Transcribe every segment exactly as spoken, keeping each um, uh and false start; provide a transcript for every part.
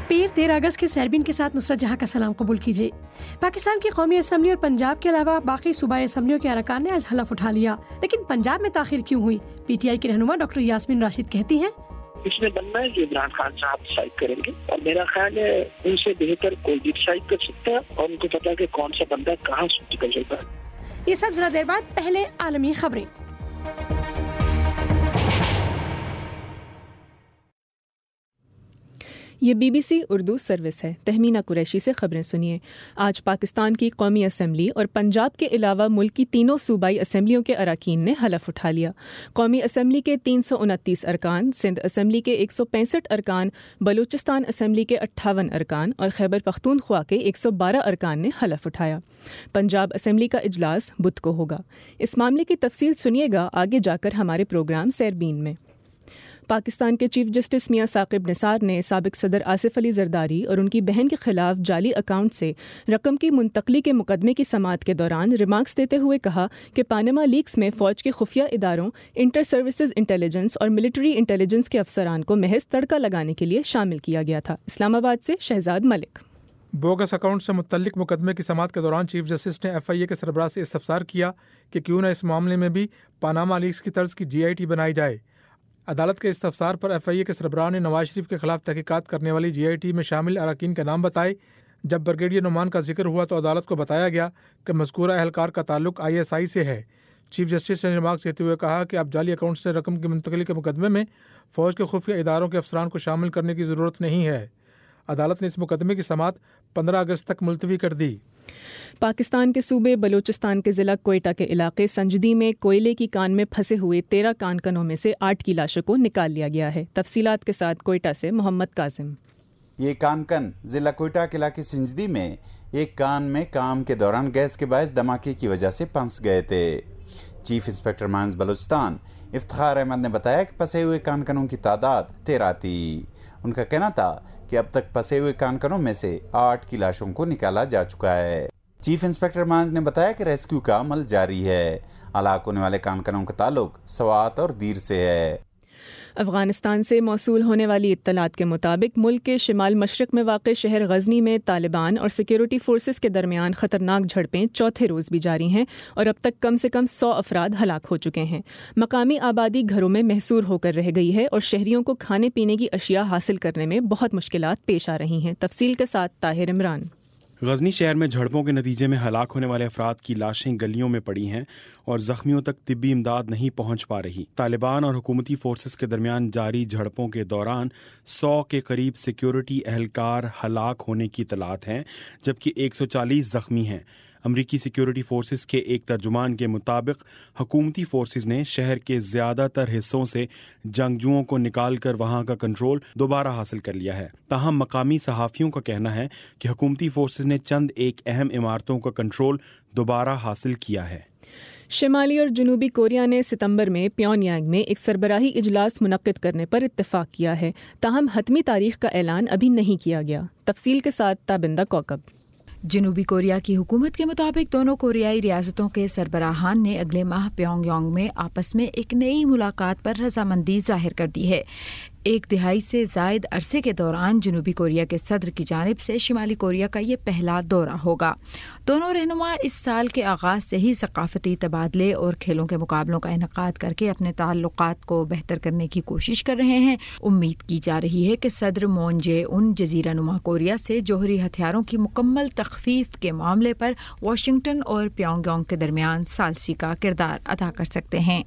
پیر تیرہ اگست کے سیربین کے ساتھ نصرت جہاں کا سلام قبول کیجیے۔ پاکستان کی قومی اسمبلی اور پنجاب کے علاوہ باقی صوبائی اسمبلیوں کے ارکان نے آج حلف اٹھا لیا، لیکن پنجاب میں تاخیر کیوں ہوئی؟ پی ٹی آئی کی رہنما ڈاکٹر یاسمین راشد کہتی ہیں اس میں بننا ہے جو عمران خان صاحب ڈسائڈ کریں گے، اور میرا خیال ہے ان سے بہتر کوئی بھی ڈسائڈ کر سکتا ہے، اور ان کو پتا ہے کہ کون سا بندہ کہاں سے نکل سکتا ہے۔ یہ سب ذرا دیر بعد، پہلے عالمی خبریں۔ یہ B B C Urdu service ہے۔ تہمینہ قریشی سے خبریں سنیے۔ آج پاکستان کی قومی اسمبلی اور پنجاب کے علاوہ ملک کی تینوں صوبائی اسمبلیوں کے اراکین نے حلف اٹھا لیا۔ قومی اسمبلی کے تین سو انتیس ارکان، سندھ اسمبلی کے ایک سو پینسٹھ ارکان، بلوچستان اسمبلی کے اٹھاون ارکان اور خیبر پختونخوا کے ایک سو بارہ ارکان نے حلف اٹھایا۔ پنجاب اسمبلی کا اجلاس بدھ کو ہوگا۔ اس معاملے کی تفصیل سنیے گا آگے جا کر ہمارے پروگرام سیربین میں۔ پاکستان کے چیف جسٹس میاں ثاقب نثار نے سابق صدر آصف علی زرداری اور ان کی بہن کے خلاف جعلی اکاؤنٹ سے رقم کی منتقلی کے مقدمے کی سماعت کے دوران ریمارکس دیتے ہوئے کہا کہ پاناما لیکس میں فوج کے خفیہ اداروں، انٹر سروسز انٹیلیجنس اور ملٹری انٹیلیجنس کے افسران کو محض تڑکا لگانے کے لیے شامل کیا گیا تھا۔ اسلام آباد سے شہزاد ملک۔ بوگس اکاؤنٹ سے متعلق مقدمے کی سماعت کے دوران چیف جسٹس نے ایف آئی اے کے سربراہ سے استفسار کیا کہ کیوں نہ اس معاملے میں بھی پاناما لیکس کی طرز کی جی آئی ٹی بنائی جائے۔ عدالت کے استفسار پر ایف آئی اے کے سربراہ نے نواز شریف کے خلاف تحقیقات کرنے والی جی آئی ٹی میں شامل اراکین کے نام بتائے۔ جب بریگیڈیئر نعمان کا ذکر ہوا تو عدالت کو بتایا گیا کہ مذکورہ اہلکار کا تعلق آئی ایس آئی سے ہے۔ چیف جسٹس نے ریمارکس دیتے ہوئے کہا کہ اب جعلی اکاؤنٹ سے رقم کی منتقلی کے مقدمے میں فوج کے خفیہ اداروں کے افسران کو شامل کرنے کی ضرورت نہیں ہے۔ عدالت نے اس مقدمے کی سماعت پندرہ اگست تک ملتوی کر دی۔ پاکستان کے صوبے بلوچستان کے ضلع کوئٹہ کے علاقے سنجدی میں کوئلے کی کان میں پھنسے ہوئے تیرہ کان کنوں میں سے آٹھ کی لاشوں کو نکال لیا گیا ہے۔ تفصیلات کے ساتھ کوئٹہ سے محمد کاظم۔ یہ کان کن ضلع کوئٹہ کے علاقے سنجدی میں ایک کان میں کام کے دوران گیس کے باعث دھماکے کی وجہ سے پھنس گئے تھے۔ Chief inspector mines Balochistan Iftikhar Ahmad نے بتایا کہ پھنسے ہوئے کان کنوں کی تعداد تیرہ تھی۔ ان کا کہنا تھا کہ اب تک پھنسے ہوئے کان کنوں میں سے آٹھ کی لاشوں کو نکالا جا چکا ہے۔ چیف انسپکٹر مائنز نے بتایا کہ ریسکیو کا عمل جاری ہے۔ ہلاک ہونے والے کان کنوں کا تعلق سوات اور دیر سے ہے۔ افغانستان سے موصول ہونے والی اطلاعات کے مطابق ملک کے شمال مشرق میں واقع شہر غزنی میں طالبان اور سیکیورٹی فورسز کے درمیان خطرناک جھڑپیں چوتھے روز بھی جاری ہیں اور اب تک کم سے کم سو افراد ہلاک ہو چکے ہیں۔ مقامی آبادی گھروں میں محصور ہو کر رہ گئی ہے اور شہریوں کو کھانے پینے کی اشیاء حاصل کرنے میں بہت مشکلات پیش آ رہی ہیں۔ تفصیل کے ساتھ طاہر عمران۔ غزنی شہر میں جھڑپوں کے نتیجے میں ہلاک ہونے والے افراد کی لاشیں گلیوں میں پڑی ہیں اور زخمیوں تک طبی امداد نہیں پہنچ پا رہی۔ طالبان اور حکومتی فورسز کے درمیان جاری جھڑپوں کے دوران سو کے قریب سیکیورٹی اہلکار ہلاک ہونے کی اطلاعات ہیں، جبکہ ایک سو چالیس زخمی ہیں۔ امریکی سیکیورٹی فورسز کے ایک ترجمان کے مطابق حکومتی فورسز نے شہر کے زیادہ تر حصوں سے جنگجوؤں کو نکال کر وہاں کا کنٹرول دوبارہ حاصل کر لیا ہے۔ تاہم مقامی صحافیوں کا کہنا ہے کہ حکومتی فورسز نے چند ایک اہم عمارتوں کا کنٹرول دوبارہ حاصل کیا ہے۔ شمالی اور جنوبی کوریا نے ستمبر میں پیونگ یانگ میں ایک سربراہی اجلاس منعقد کرنے پر اتفاق کیا ہے، تاہم حتمی تاریخ کا اعلان ابھی نہیں کیا گیا۔ تفصیل کے ساتھ تابندہ کوکب۔ جنوبی کوریا کی حکومت کے مطابق دونوں کوریائی ریاستوں کے سربراہان نے اگلے ماہ پیونگ یانگ میں آپس میں ایک نئی ملاقات پر رضامندی ظاہر کر دی ہے۔ ایک دہائی سے زائد عرصے کے دوران جنوبی کوریا کے صدر کی جانب سے شمالی کوریا کا یہ پہلا دورہ ہوگا۔ دونوں رہنما اس سال کے آغاز سے ہی ثقافتی تبادلے اور کھیلوں کے مقابلوں کا انعقاد کر کے اپنے تعلقات کو بہتر کرنے کی کوشش کر رہے ہیں۔ امید کی جا رہی ہے کہ صدر مون جے ان جزیرہ نما کوریا سے جوہری ہتھیاروں کی مکمل تخفیف کے معاملے پر واشنگٹن اور پیونگ یانگ کے درمیان ثالثی کا کردار ادا کر سکتے ہیں۔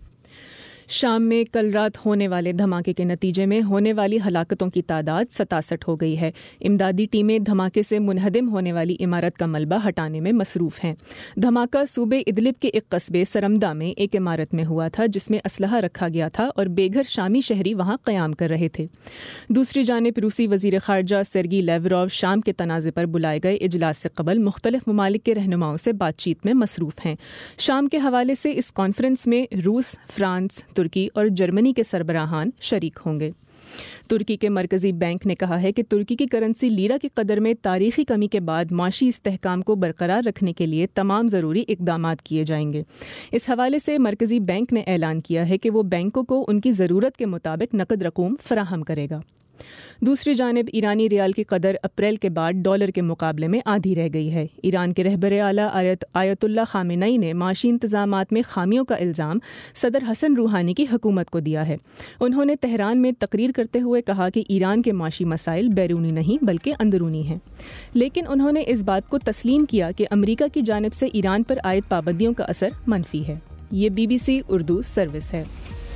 شام میں کل رات ہونے والے دھماکے کے نتیجے میں ہونے والی ہلاکتوں کی تعداد ستاسٹھ ہو گئی ہے۔ امدادی ٹیمیں دھماکے سے منہدم ہونے والی عمارت کا ملبہ ہٹانے میں مصروف ہیں۔ دھماکہ صوبے ادلب کے ایک قصبے سرمدہ میں ایک عمارت میں ہوا تھا جس میں اسلحہ رکھا گیا تھا اور بے گھر شامی شہری وہاں قیام کر رہے تھے۔ دوسری جانب روسی وزیر خارجہ سرگی لیوروو شام کے تنازع پر بلائے گئے اجلاس سے قبل مختلف ممالک کے رہنماؤں سے بات چیت میں مصروف ہیں۔ شام کے حوالے سے اس کانفرنس میں روس، فرانس، ترکی اور جرمنی کے سربراہان شریک ہوں گے۔ ترکی کے مرکزی بینک نے کہا ہے کہ ترکی کی کرنسی لیرا کی قدر میں تاریخی کمی کے بعد معاشی استحکام کو برقرار رکھنے کے لیے تمام ضروری اقدامات کیے جائیں گے۔ اس حوالے سے مرکزی بینک نے اعلان کیا ہے کہ وہ بینکوں کو ان کی ضرورت کے مطابق نقد رقوم فراہم کرے گا۔ دوسری جانب ایرانی ریال کی قدر اپریل کے بعد ڈالر کے مقابلے میں آدھی رہ گئی ہے۔ ایران کے رہبر اعلیٰ آیت اللہ خامنئی نے معاشی انتظامات میں خامیوں کا الزام صدر حسن روحانی کی حکومت کو دیا ہے۔ انہوں نے تہران میں تقریر کرتے ہوئے کہا کہ ایران کے معاشی مسائل بیرونی نہیں بلکہ اندرونی ہیں، لیکن انہوں نے اس بات کو تسلیم کیا کہ امریکہ کی جانب سے ایران پر عائد پابندیوں کا اثر منفی ہے۔ یہ B B C Urdu service ہے۔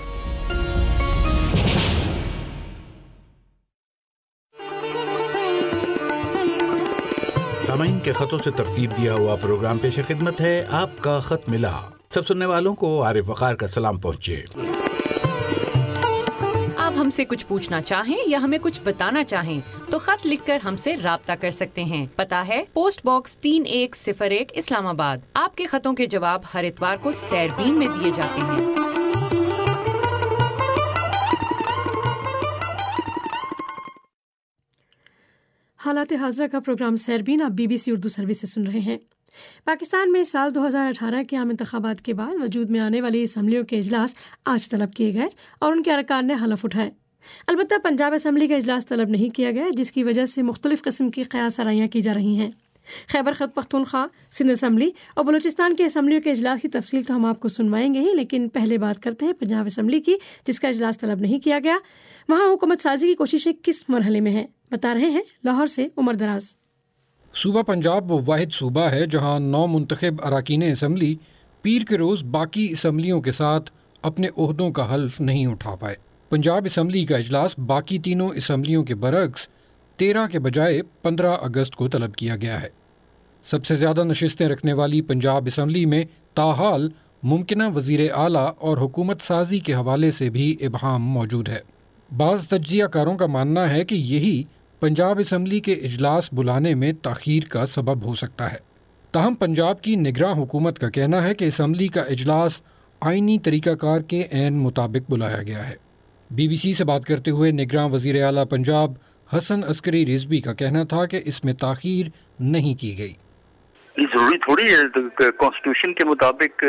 سامعین کے خطوں سے ترتیب دیا ہوا پروگرام پیش خدمت ہے آپ کا خط ملا۔ سب سننے والوں کو عارف وقار کا سلام پہنچے۔ آپ ہم سے کچھ پوچھنا چاہیں یا ہمیں کچھ بتانا چاہیں تو خط لکھ کر ہم سے رابطہ کر سکتے ہیں۔ پتہ ہے پوسٹ باکس تین ایک صفر ایک اسلام آباد۔ آپ کے خطوں کے جواب ہر اتوار کو سیربین میں دیے جاتے ہیں۔ حالات حاضرہ کا پروگرام سیربین آپ B B C Urdu service سے سن رہے ہیں۔ پاکستان میں سال دو ہزار اٹھارہ کے عام انتخابات کے بعد وجود میں آنے والی اسمبلیوں کے اجلاس آج طلب کیے گئے اور ان کے ارکان نے حلف اٹھائے۔ البتہ پنجاب اسمبلی کا اجلاس طلب نہیں کیا گیا، جس کی وجہ سے مختلف قسم کی قیاس آرائیاں کی جا رہی ہیں۔ خیبر پختونخوا، سندھ اسمبلی اور بلوچستان کے اسمبلیوں کے اجلاس کی تفصیل تو ہم آپ کو سنوائیں گے ہی، لیکن پہلے بات کرتے ہیں پنجاب اسمبلی کی، جس کا اجلاس طلب نہیں کیا گیا۔ وہاں حکومت سازی کی کوششیں کس مرحلے میں ہیں، بتا رہے ہیں لاہور سے عمر دراز۔ صوبہ پنجاب وہ واحد صوبہ ہے جہاں نو منتخب اراکین اسمبلی پیر کے روز باقی اسمبلیوں کے ساتھ اپنے عہدوں کا حلف نہیں اٹھا پائے۔ پنجاب اسمبلی کا اجلاس باقی تینوں اسمبلیوں کے برعکس تیرہ کے بجائے پندرہ اگست کو طلب کیا گیا ہے۔ سب سے زیادہ نشستیں رکھنے والی پنجاب اسمبلی میں تاحال ممکنہ وزیر اعلیٰ اور حکومت سازی کے حوالے سے بھی ابہام موجود ہے۔ بعض تجزیہ کاروں کا ماننا ہے کہ یہی پنجاب اسمبلی کے اجلاس بلانے میں تاخیر کا سبب ہو سکتا ہے۔ تاہم پنجاب کی نگراں حکومت کا کہنا ہے کہ اسمبلی کا اجلاس آئینی طریقہ کار کے عین مطابق بلایا گیا ہے۔ بی بی سی سے بات کرتے ہوئے نگراں وزیر اعلیٰ پنجاب حسن عسکری رضوی کا کہنا تھا کہ اس میں تاخیر نہیں کی گئی۔ یہ ضروری تھوڑی ہے، کانسٹیٹیوشن کے مطابق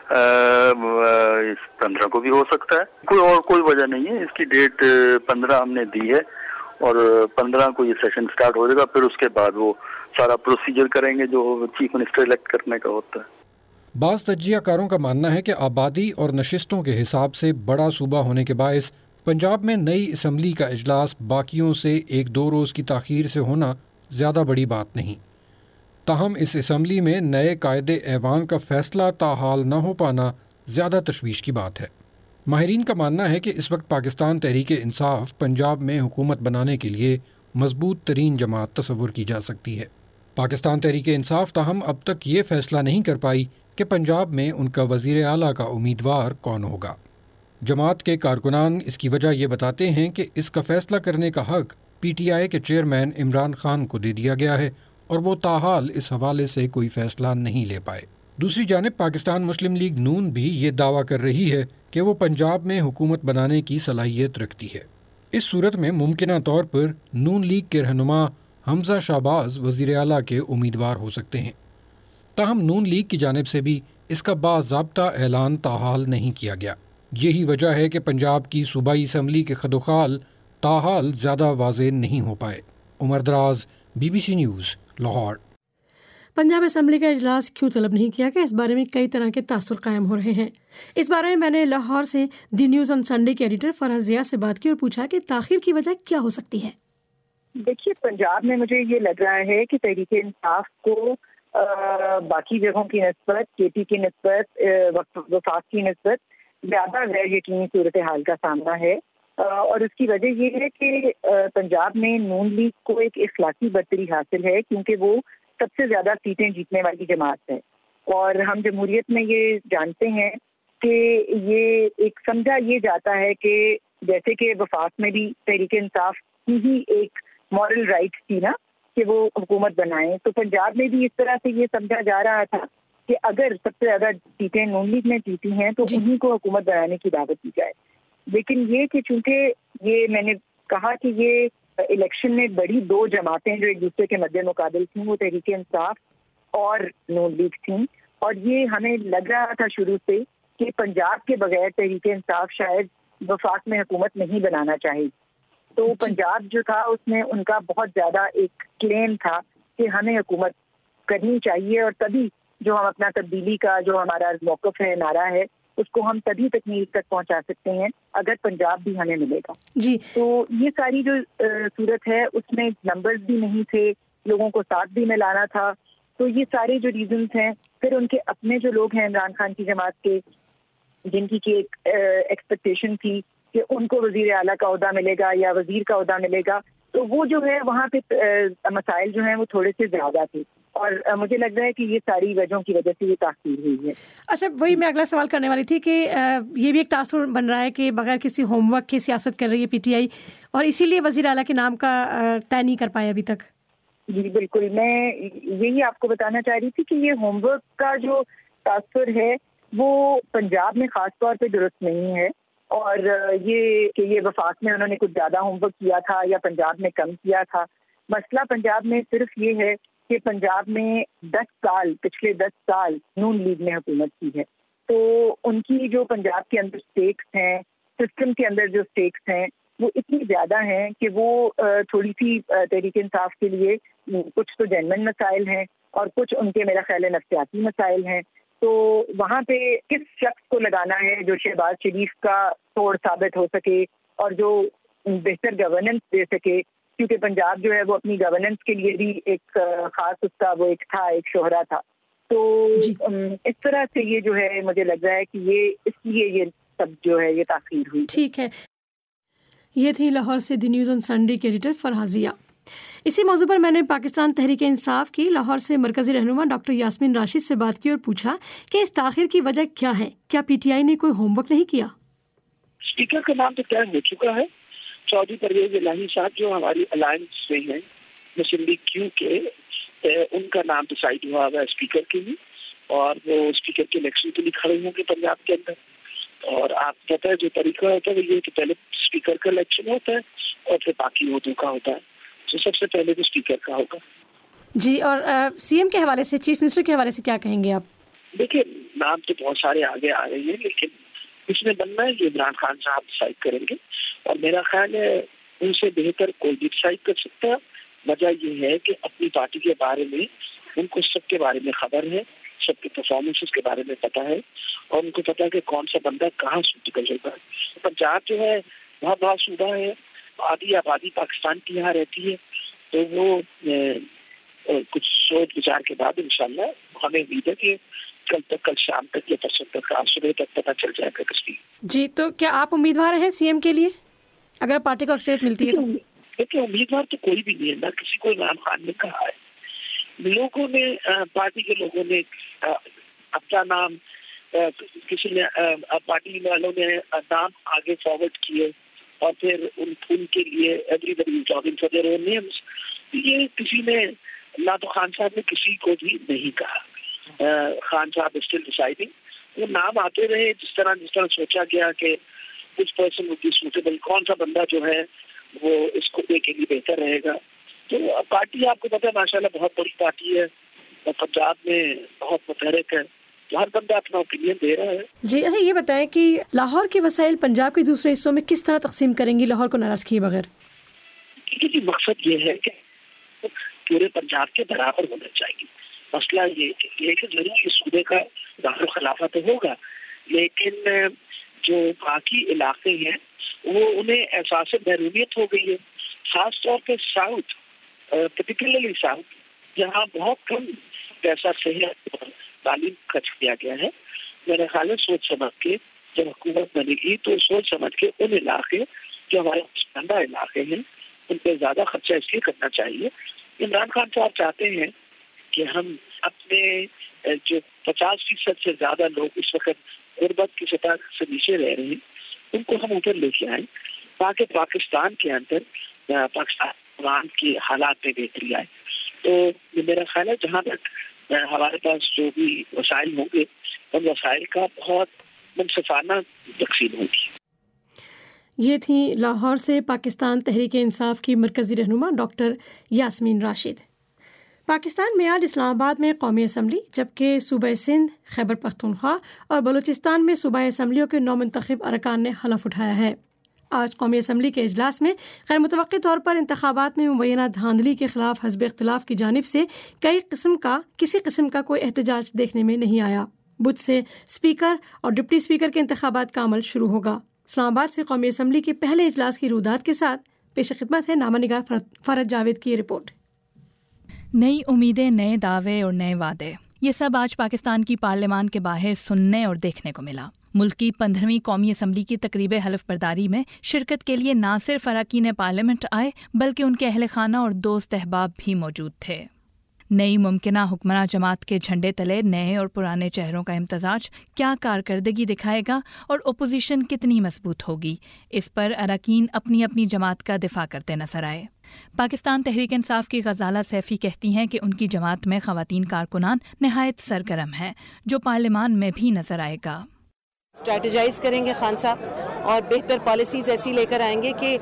پندرہ کو بھی ہو سکتا ہے، کوئی اور کوئی وجہ نہیں ہے۔ اس کی ڈیٹ پندرہ ہم نے دی ہے اور پندرہ کو یہ سیشن سٹارٹ ہو جائے گا، پھر اس کے بعد وہ سارا پروسیجر کریں گے جو چیف منسٹر الیکٹ کرنے کا ہوتا ہے۔ بعض تجزیہ کاروں کا ماننا ہے کہ آبادی اور نشستوں کے حساب سے بڑا صوبہ ہونے کے باعث پنجاب میں نئی اسمبلی کا اجلاس باقیوں سے ایک دو روز کی تاخیر سے ہونا زیادہ بڑی بات نہیں۔ تاہم اس اسمبلی میں نئے قائد ایوان کا فیصلہ تاحال نہ ہو پانا زیادہ تشویش کی بات ہے۔ ماہرین کا ماننا ہے کہ اس وقت پاکستان تحریک انصاف پنجاب میں حکومت بنانے کے لیے مضبوط ترین جماعت تصور کی جا سکتی ہے۔ پاکستان تحریک انصاف تاہم اب تک یہ فیصلہ نہیں کر پائی کہ پنجاب میں ان کا وزیر اعلیٰ کا امیدوار کون ہوگا۔ جماعت کے کارکنان اس کی وجہ یہ بتاتے ہیں کہ اس کا فیصلہ کرنے کا حق پی ٹی آئی کے چیئرمین عمران خان کو دے دیا گیا ہے اور وہ تاحال اس حوالے سے کوئی فیصلہ نہیں لے پائے۔ دوسری جانب پاکستان مسلم لیگ نون بھی یہ دعویٰ کر رہی ہے کہ وہ پنجاب میں حکومت بنانے کی صلاحیت رکھتی ہے۔ اس صورت میں ممکنہ طور پر نون لیگ کے رہنما حمزہ شہباز وزیر اعلیٰ کے امیدوار ہو سکتے ہیں۔ تاہم نون لیگ کی جانب سے بھی اس کا باضابطہ اعلان تاحال نہیں کیا گیا۔ یہی وجہ ہے کہ پنجاب کی صوبائی اسمبلی کے خدوخال تاحال زیادہ واضح نہیں ہو پائے۔ Umar Daraz, B B C news, Lahore. Punjab assembly کا اجلاس کیوں طلب نہیں کیا گیا، اس بارے میں کئی طرح کے تاثر قائم ہو رہے ہیں۔ اس بارے میں میں نے لاہور سے دی نیوز آن سنڈے کے ایڈیٹر فرحت ضیاء سے بات کی اور پوچھا کہ تاخیر کی وجہ کیا ہو سکتی ہے۔ دیکھیے، پنجاب میں مجھے یہ لگ رہا ہے کہ تحریک انصاف کو باقی جگہوں کی نسبت، کے پی کی نسبت، وفاق کی نسبت زیادہ غیر یقینی صورتحال کا سامنا ہے، اور اس کی وجہ یہ ہے کہ پنجاب میں نون لیگ کو ایک اخلاقی برتری حاصل ہے، کیونکہ وہ سب سے زیادہ سیٹیں جیتنے والی جماعت ہے، اور ہم جمہوریت میں یہ جانتے ہیں کہ یہ ایک سمجھا یہ جاتا ہے کہ جیسے کہ وفاق میں بھی تحریک انصاف کی ہی ایک مورل رائٹ تھی نا کہ وہ حکومت بنائیں، تو پنجاب میں بھی اس طرح سے یہ سمجھا جا رہا تھا کہ اگر سب سے زیادہ سیٹیں نون لیگ میں جیتی ہیں تو انہیں کو حکومت بنانے کی دعوت دی جائے۔ لیکن یہ کہ چونکہ یہ میں نے کہا کہ یہ الیکشن میں بڑی دو جماعتیں جو ایک دوسرے کے مد مقابل تھیں، وہ تحریک انصاف اور نون لیگ تھیں، اور یہ ہمیں لگ رہا تھا شروع سے کہ پنجاب کے بغیر تحریک انصاف شاید وفاق میں حکومت نہیں بنانا چاہے، تو پنجاب جو تھا اس میں ان کا بہت زیادہ ایک کلیم تھا کہ ہمیں حکومت کرنی چاہیے اور تبھی جو ہم اپنا تبدیلی کا جو ہمارا موقف ہے، نعرہ ہے، اس کو ہم تبھی تکمیل تک پہنچا سکتے ہیں اگر پنجاب بھی ہمیں ملے گا. جی تو یہ ساری جو صورت ہے اس میں نمبرز بھی نہیں تھے، لوگوں کو ساتھ بھی ملانا تھا. تو یہ سارے جو ریزنز ہیں، پھر ان کے اپنے جو لوگ ہیں عمران خان کی جماعت کے، جن کی ایک ایکسپیکٹیشن تھی کہ ان کو وزیر اعلیٰ کا عہدہ ملے گا یا وزیر کا عہدہ ملے گا، تو وہ جو ہے وہاں پہ مسائل جو ہیں وہ تھوڑے سے زیادہ تھے. اور مجھے لگ رہا ہے کہ یہ ساری وجہوں کی وجہ سے یہ تاخیر ہوئی ہے. اچھا، وہی میں اگلا سوال کرنے والی تھی کہ یہ بھی ایک تاثر بن رہا ہے کہ بغیر کسی ہوم ورک کی سیاست کر رہی ہے پی ٹی آئی، اور اسی لیے وزیر اعلیٰ کے نام کا طے نہیں کر پائے ابھی تک. جی بالکل، میں یہی آپ کو بتانا چاہ رہی تھی کہ یہ ہوم ورک کا جو تاثر ہے وہ پنجاب میں خاص طور پہ درست نہیں ہے، اور یہ کہ یہ وفاق میں انہوں نے کچھ زیادہ ہوم ورک کیا تھا یا پنجاب میں کم کیا تھا. مسئلہ پنجاب میں صرف یہ ہے کہ پنجاب میں دس سال پچھلے دس سال نون لیگ نے حکومت کی ہے، تو ان کی جو پنجاب کے اندر سٹیکس ہیں، سسٹم کے اندر جو سٹیکس ہیں، وہ اتنی زیادہ ہیں کہ وہ تھوڑی سی تحریک انصاف کے لیے کچھ تو جینوین مسائل ہیں اور کچھ ان کے میرا خیال ہے نفسیاتی مسائل ہیں. تو وہاں پہ کس شخص کو لگانا ہے جو شہباز شریف کا توڑ ثابت ہو سکے اور جو بہتر گورننس دے سکے، کیونکہ پنجاب جو ہے وہ اپنی گورننس کے لیے بھی ایک خاص اس کا وہ ایک تھا، ایک شہرا تھا. تو اس طرح سے یہ جو ہے مجھے لگ رہا ہے کہ یہ اس لیے یہ سب جو ہے یہ تاخیر ہوئی. ٹھیک ہے، یہ تھی لاہور سے دی نیوز آن سنڈے کے ایڈیٹر فرحازیہ. اسی موضوع پر میں نے پاکستان تحریک انصاف کی لاہور سے مرکزی رہنما ڈاکٹر یاسمین راشد سے بات کی اور پوچھا کہ اس تاخیر کی وجہ کیا ہے. کیا پی ٹی آئی نے کوئی ہوم ورک نہیں کیا؟ اسپیکر کا نام تو طے ہو چکا ہے. چودھری پرویز الہی صاحب جو ہماری الائنس میں ہیں مسلم لیگ کیو کے، ان کا نام ڈسائڈ ہوا ہوا ہے اسپیکر کے لیے، اور وہ اسپیکر کے الیکشن کے لیے کھڑے ہوں گے پنجاب کے اندر. اور آپ پتہ ہے جو طریقہ ہوتا ہے وہ یہ کہ پہلے اسپیکر کا الیکشن ہوتا ہے اور پھر باقی عہدوں کا ہوتا ہے. تو سب سے پہلے تو اسپیکر کا ہوگا. جی، اور سی ایم کے حوالے سے، چیف منسٹر کے حوالے سے کیا کہیں گے آپ؟ دیکھیں، نام تو بہت سارے آگے آ رہے ہیں، لیکن اس میں بننا ہے یہ عمران خان صاحب ڈسائڈ کریں گے، اور میرا خیال ہے ان سے بہتر کوئی بھی ڈسائڈ کر سکتا ہے. وجہ یہ ہے کہ اپنی پارٹی کے بارے میں ان کو سب کے بارے میں خبر ہے، سب کے پرفارمنسز کے بارے میں پتہ ہے، اور ان کو پتہ ہے کہ کون سا بندہ کہاں سوٹیبل ہوگا. پنجاب جو ہے بہت بڑا صوبہ ہے، آدھی آبادی پاکستان کی یہاں رہتی ہے، تو وہ کچھ سوچ بچار کے بعد انشاءاللہ ہمیں امید ہے کہ کل تک، کل شام تک یا پرسوں تک، آج صبح تک پتہ چل جائے گا کس کی. جی، تو کیا آپ امیدوار ہیں سی ایم کے لیے اگر پارٹی کو اکثریت ملتی ہے؟ دیکھیں، امیدوار تو کوئی بھی نہیں ہے، نہ کسی کو عمران خان نے کہا ہے. لوگوں نے، پارٹی کے لوگوں نے اپنا نام، کسی نے پارٹی والوں نے نام آگے فارورڈ کیے اور پھر ان ان کے لیے everybody is jabbing for their own names. یہ کسی نے، نہ تو خان صاحب نے کسی کو بھی نہیں کہا. خان صاحب اسٹل ڈیسائڈنگ. وہ نام آتے رہے جس طرح جس طرح سوچا گیا کہ کچھ پرسن وڈ بی سوٹیبل، کون سا بندہ جو ہے وہ اس کو کے لیے بہتر رہے گا. تو پارٹی آپ کو پتہ ہے ماشاءاللہ بہت بڑی پارٹی ہے اور پنجاب میں بہت متحرک ہے، تو ہر بندہ اپنا اوپینین دے رہا ہے. جی، اچھا یہ بتائیں کہ لاہور کے وسائل پنجاب کے دوسرے حصوں میں کس طرح تقسیم کریں گی لاہور کو ناراض کیے بغیر؟ کیونکہ مقصد یہ ہے کہ پورے پنجاب کے برابر ہونا چاہیے. مسئلہ یہ کہ ضرور اس صوبے کا دار خلافہ تو ہوگا، لیکن جو باقی علاقے ہیں وہ انہیں احساس محرومیت ہو گئی ہے، خاص طور پہ ساؤتھ، پرٹیکولرلی ساؤتھ، جہاں بہت کم پیسہ صحت اور تعلیم خرچ کیا گیا ہے. میرے خیال ہے سوچ سمجھ کے جب حکومت بنے گی تو سوچ سمجھ کے ان علاقے جو ہمارے پسندہ علاقے ہیں ان پہ زیادہ خرچہ اس لیے کرنا چاہیے. عمران خان صاحب چاہتے ہیں کہ ہم اپنے جو پچاس فیصد سے زیادہ لوگ اس وقت غربت کی سطح سے نیچے رہ رہے ہیں ان کو ہم اوپر لے کے آئیں تاکہ پاکستان کے اندر پاکستان کے حالات میں بہتری آئے. تو میرا خیال ہے جہاں تک ہمارے پاس جو بھی وسائل ہوں گے ان وسائل کا بہت منصفانہ تقسیم ہوگی. یہ تھی لاہور سے پاکستان تحریک انصاف کی مرکزی رہنما ڈاکٹر یاسمین راشد. پاکستان میں آج اسلام آباد میں قومی اسمبلی جبکہ صوبہ سندھ، خیبر پختونخوا اور بلوچستان میں صوبائی اسمبلیوں کے نو منتخب ارکان نے حلف اٹھایا ہے. آج قومی اسمبلی کے اجلاس میں غیر متوقع طور پر انتخابات میں مبینہ دھاندلی کے خلاف حزب اختلاف کی جانب سے کئی قسم کا کسی قسم کا کوئی احتجاج دیکھنے میں نہیں آیا۔ بدھ سے اسپیکر اور ڈپٹی اسپیکر کے انتخابات کا عمل شروع ہوگا۔ اسلام آباد سے قومی اسمبلی کے پہلے اجلاس کی رودات کے ساتھ پیش خدمت ہے نامہ نگار فرد جاوید کی رپورٹ۔ نئی امیدیں، نئے دعوے اور نئے وعدے، یہ سب آج پاکستان کی پارلیمان کے باہر سننے اور دیکھنے کو ملا۔ ملک کی پندرہویں قومی اسمبلی کی تقریب حلف برداری میں شرکت کے لیے نہ صرف اراکین پارلیمنٹ آئے بلکہ ان کے اہل خانہ اور دوست احباب بھی موجود تھے۔ نئی ممکنہ حکمراں جماعت کے جھنڈے تلے نئے اور پرانے چہروں کا امتزاج کیا کارکردگی دکھائے گا اور اپوزیشن کتنی مضبوط ہوگی، اس پر اراکین اپنی اپنی جماعت کا دفاع کرتے نظر آئے۔ پاکستان تحریک انصاف کی غزالہ سیفی کہتی ہیں کہ ان کی جماعت میں خواتین کارکنان نہایت سرگرم ہیں، جو پارلیمان میں بھی نظر آئے گا۔ اسٹریٹجائز کریں گے خان صاحب اور بہتر پالیسیز ایسی لے کر آئیں گے کہ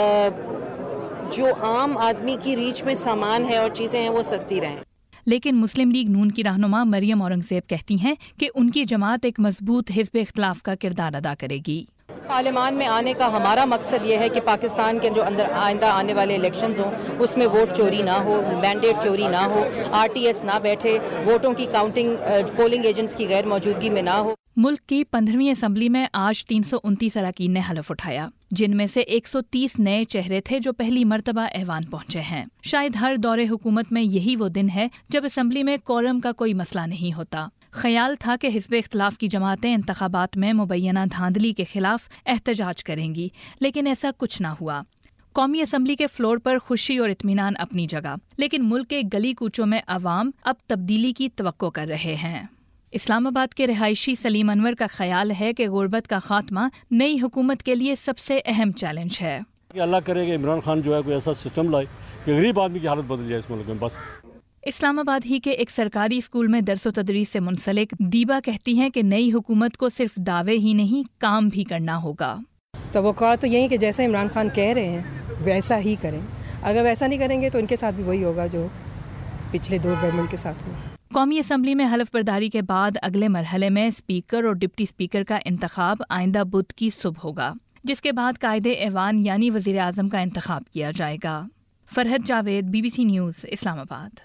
جو عام آدمی کی ریچ میں سامان ہے اور چیزیں ہیں وہ سستی رہیں۔ لیکن مسلم لیگ نون کی رہنما مریم اورنگزیب کہتی ہیں کہ ان کی جماعت ایک مضبوط حزب اختلاف کا کردار ادا کرے گی۔ پارلیمان میں آنے کا ہمارا مقصد یہ ہے کہ پاکستان کے جو اندر آئندہ آنے والے الیکشنز ہوں اس میں ووٹ چوری نہ ہو، مینڈیٹ چوری نہ ہو، آر ٹی ایس نہ بیٹھے، ووٹوں کی کاؤنٹنگ پولنگ ایجنٹس کی غیر موجودگی میں نہ ہو۔ ملک کی پندرہویں اسمبلی میں آج تین سو انتیس اراکین نے حلف اٹھایا، جن میں سے ایک سو تیس نئے چہرے تھے جو پہلی مرتبہ ایوان پہنچے ہیں۔ شاید ہر دور حکومت میں یہی وہ دن ہے جب اسمبلی میں کورم کا کوئی مسئلہ نہیں ہوتا۔ خیال تھا کہ حزب اختلاف کی جماعتیں انتخابات میں مبینہ دھاندلی کے خلاف احتجاج کریں گی، لیکن ایسا کچھ نہ ہوا۔ قومی اسمبلی کے فلور پر خوشی اور اطمینان اپنی جگہ، لیکن ملک کے گلی کوچوں میں عوام اب تبدیلی کی توقع کر رہے ہیں۔ اسلام آباد کے رہائشی سلیم انور کا خیال ہے کہ غربت کا خاتمہ نئی حکومت کے لیے سب سے اہم چیلنج ہے۔ اللہ کرے کہ عمران خان جو ہے کوئی ایسا سسٹم لائے کہ غریب آدمی کی حالت بدل جائے اس ملک میں بس۔ اسلام آباد ہی کے ایک سرکاری اسکول میں درس و تدریس سے منسلک دیبا کہتی ہیں کہ نئی حکومت کو صرف دعوے ہی نہیں کام بھی کرنا ہوگا۔ توقعات تو یہی کہ جیسا عمران خان کہہ رہے ہیں ویسا ہی کریں، اگر ویسا نہیں کریں گے تو ان کے ساتھ بھی وہی ہوگا جو پچھلے دو گورنمنٹ کے ساتھ ہوا۔ قومی اسمبلی میں حلف برداری کے بعد اگلے مرحلے میں اسپیکر اور ڈپٹی اسپیکر کا انتخاب آئندہ بدھ کی صبح ہوگا، جس کے بعد قائد ایوان یعنی وزیر اعظم کا انتخاب کیا جائے گا۔ Farhat Javed, B B C news, Islamabad.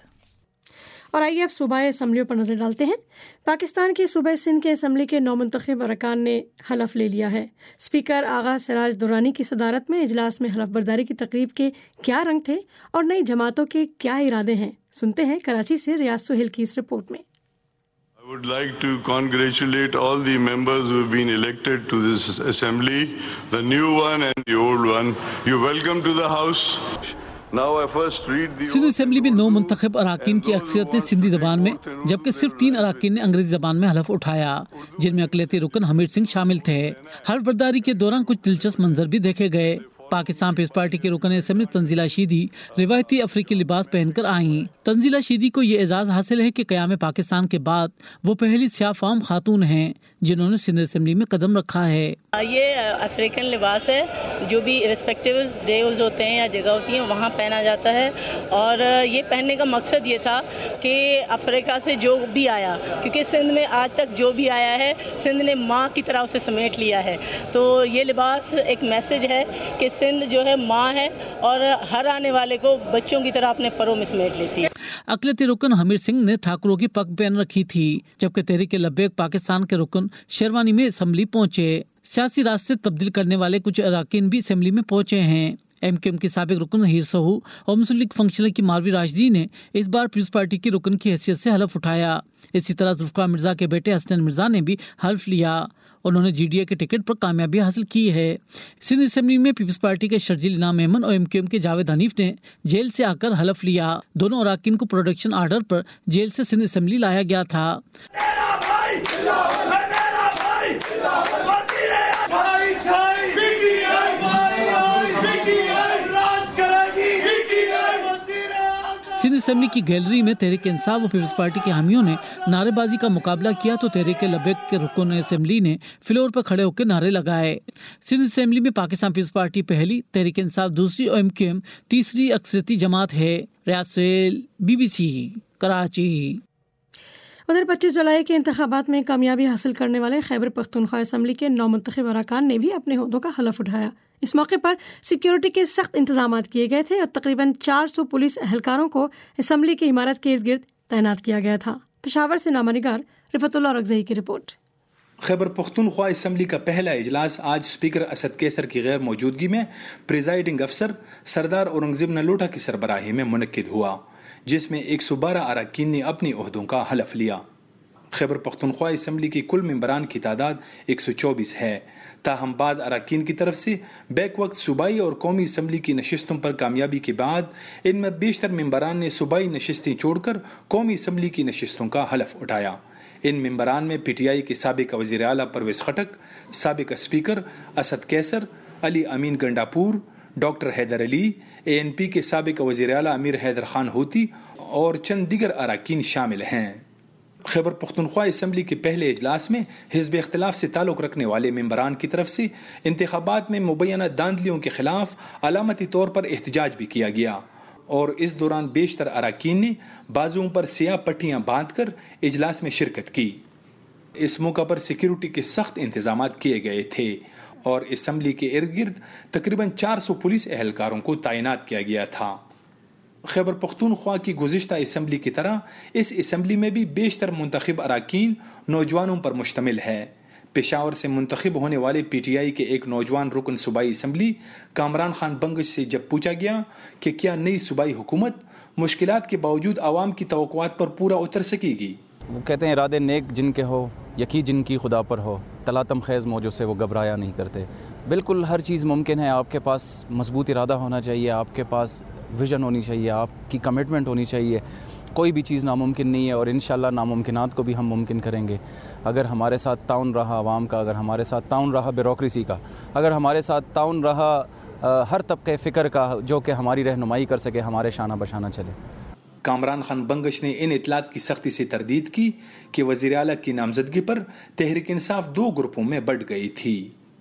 اور آئیے اب صوبائی اسمبلیوں پر نظر ڈالتے ہیں۔ پاکستان کے صوبہ سندھ کے اسمبلی کے نو منتخب ارکان نے حلف لے لیا ہے۔ اسپیکر آغا سراج درانی کی صدارت میں اجلاس میں حلف برداری کی تقریب کے کیا رنگ تھے اور نئی جماعتوں کے کیا ارادے ہیں، سنتے ہیں کراچی سے ریاض سہیل کی اس رپورٹ میں۔ I would like to congratulate all the members who have been elected to this assembly, the new one and the old one. You're welcome to the house. Sindh assembly میں نو منتخب اراکین کی اکثریت نے سندھی زبان میں جبکہ صرف تین اراکین نے انگریزی زبان میں حلف اٹھایا، جن میں اقلیتی رکن حمید سنگھ شامل تھے۔ حلف برداری کے دوران کچھ دلچسپ منظر بھی دیکھے گئے۔ پاکستان پیپلز پارٹی کے رکن اسمبلی تنزیلہ شیدی روایتی افریقی لباس پہن کر آئیں۔ تنزیلہ شیدی کو یہ اعزاز حاصل ہے کہ قیام پاکستان کے بعد وہ پہلی سیاہ فام خاتون ہیں جنہوں نے سندھ اسمبلی میں قدم رکھا ہے۔ یہ افریقن لباس ہے جو بھی ریسپیکٹیو ڈیز ہوتے ہیں یا جگہ ہوتی ہیں وہاں پہنا جاتا ہے، اور یہ پہننے کا مقصد یہ تھا کہ افریقہ سے جو بھی آیا، کیونکہ سندھ میں آج تک جو بھی آیا ہے سندھ نے ماں کی طرح اسے سمیٹ لیا ہے، تو یہ لباس ایک میسج ہے کہ سندھ جو ہے ماں ہے اور ہر آنے والے کو بچوں کی طرح اپنے پروں میں سمیٹ لیتی ہے۔ اقلیتی رکن حمید سنگھ نے ٹھاکروں کی پگ پہن رکھی تھی، جبکہ تحریک لبیک پاکستان کے رکن شیروانی میں اسمبلی پہنچے۔ سیاسی راستے تبدیل کرنے والے کچھ اراکین بھی اسمبلی میں پہنچے ہیں۔ ایم کیو ایم کے سابق رکن ہیر سہو اور مسلم لیگ فنکشنل کی ماروی راشدی نے اس بار پیپلز پارٹی کی رکن کی حیثیت سے حلف اٹھایا۔ اسی طرح ذوالفقار مرزا کے بیٹے حسنین مرزا نے بھی حلف لیا۔ انہوں نے جی ڈی اے کے ٹکٹ پر کامیابی حاصل کی ہے۔ سندھ اسمبلی میں پیپلز پارٹی کے شرجیل انعام احمد اور ایم کیو ایم کے جاوید حنیف نے جیل سے آ کر حلف لیا۔ دونوں اراکین کو پروڈکشن آرڈر پر جیل سے سندھ اسمبلی لایا گیا تھا۔ سندھ اسمبلی کی گیلری میں تحریک انصاف اور پیپلز پارٹی کے حامیوں نے نعرے بازی کا مقابلہ کیا تو تحریک لبیک کے رکن اسمبلی نے فلور پر کھڑے ہو کے نعرے لگائے۔ سندھ اسمبلی میں پاکستان پیپلز پارٹی پہلی، تحریک انصاف دوسری اور ایم کیو ایم تیسری اکثریتی جماعت ہے۔ Riaz Sohail, B B C, Karachi. ادھر پچیس جولائی کے انتخابات میں کامیابی حاصل کرنے والے خیبر پختونخوا اسمبلی کے نو منتخب اراکان نے بھی اپنے عہدوں کا حلف اٹھایا۔ اس موقع پر سیکیورٹی کے سخت انتظامات کیے گئے تھے اور تقریباً چار سو پولیس اہلکاروں کو اسمبلی کی عمارت کے ارد گرد تعینات کیا گیا تھا۔ پشاور سے نامہ نگار رفعت اللہ اورکزئی کی رپورٹ۔ خیبر پختونخوا اسمبلی کا پہلا اجلاس آج اسپیکر اسد کیسر کی غیر موجودگی میں پریزائڈنگ افسر سردار اورنگزیب نلوٹا کی سربراہی میں منعقد ہوا، جس میں ایک سو بارہ اراکین نے اپنی عہدوں کا حلف لیا۔ خیبر پختونخوا اسمبلی کی کل ممبران کی تعداد ایک سو چوبیس ہے، تاہم بعض اراکین کی طرف سے بیک وقت صوبائی اور قومی اسمبلی کی نشستوں پر کامیابی کے بعد ان میں بیشتر ممبران نے صوبائی نشستیں چھوڑ کر قومی اسمبلی کی نشستوں کا حلف اٹھایا۔ ان ممبران میں پی ٹی آئی کے سابق وزیر اعلیٰ پرویز خٹک، سابق speaker Asad Qaiser, Ali Amin Gandapur, doctor Haider Ali, A N P کے سابق وزیر اعلیٰ امیر حیدر خان ہوتی اور چند دیگر اراکین شامل ہیں۔ خیبر پختونخوا اسمبلی کے پہلے اجلاس میں حزب اختلاف سے تعلق رکھنے والے ممبران کی طرف سے انتخابات میں مبینہ داندلیوں کے خلاف علامتی طور پر احتجاج بھی کیا گیا، اور اس دوران بیشتر اراکین نے بازوؤں پر سیاہ پٹیاں باندھ کر اجلاس میں شرکت کی۔ اس موقع پر سیکیورٹی کے سخت انتظامات کیے گئے تھے اور اسمبلی کے ارد گرد تقریباً چار سو پولیس اہلکاروں کو تعینات کیا گیا تھا۔ خیبر پختونخوا کی گزشتہ اسمبلی کی طرح اس اسمبلی میں بھی بیشتر منتخب اراکین نوجوانوں پر مشتمل ہے۔ پشاور سے منتخب ہونے والے پی ٹی آئی کے ایک نوجوان رکن صوبائی اسمبلی کامران خان بنگش سے جب پوچھا گیا کہ کیا نئی صوبائی حکومت مشکلات کے باوجود عوام کی توقعات پر پورا اتر سکے گی؟ وہ کہتے ہیں ارادے نیک جن کے ہو، یقین جن کی خدا پر ہو، تلاتم خیز موجوں سے وہ گھبرایا نہیں کرتے۔ بالکل ہر چیز ممکن ہے، آپ کے پاس مضبوط ارادہ ہونا چاہیے، آپ کے پاس ویژن ہونی چاہیے، آپ کی کمٹمنٹ ہونی چاہیے۔ کوئی بھی چیز ناممکن نہیں ہے، اور انشاءاللہ ناممکنات کو بھی ہم ممکن کریں گے اگر ہمارے ساتھ تعاون رہا عوام کا، اگر ہمارے ساتھ تعاون رہا بیوروکریسی کا، اگر ہمارے ساتھ تعاون رہا ہر طبقے فکر کا جو کہ ہماری رہنمائی کر سکے، ہمارے شانہ بشانہ چلے۔ کامران خان بنگش نے ان اطلاعات کی سختی سے تردید کی کہ وزیر اعلیٰ کی نامزدگی پر تحریک انصاف دو گروپوں میں بٹ گئی تھی۔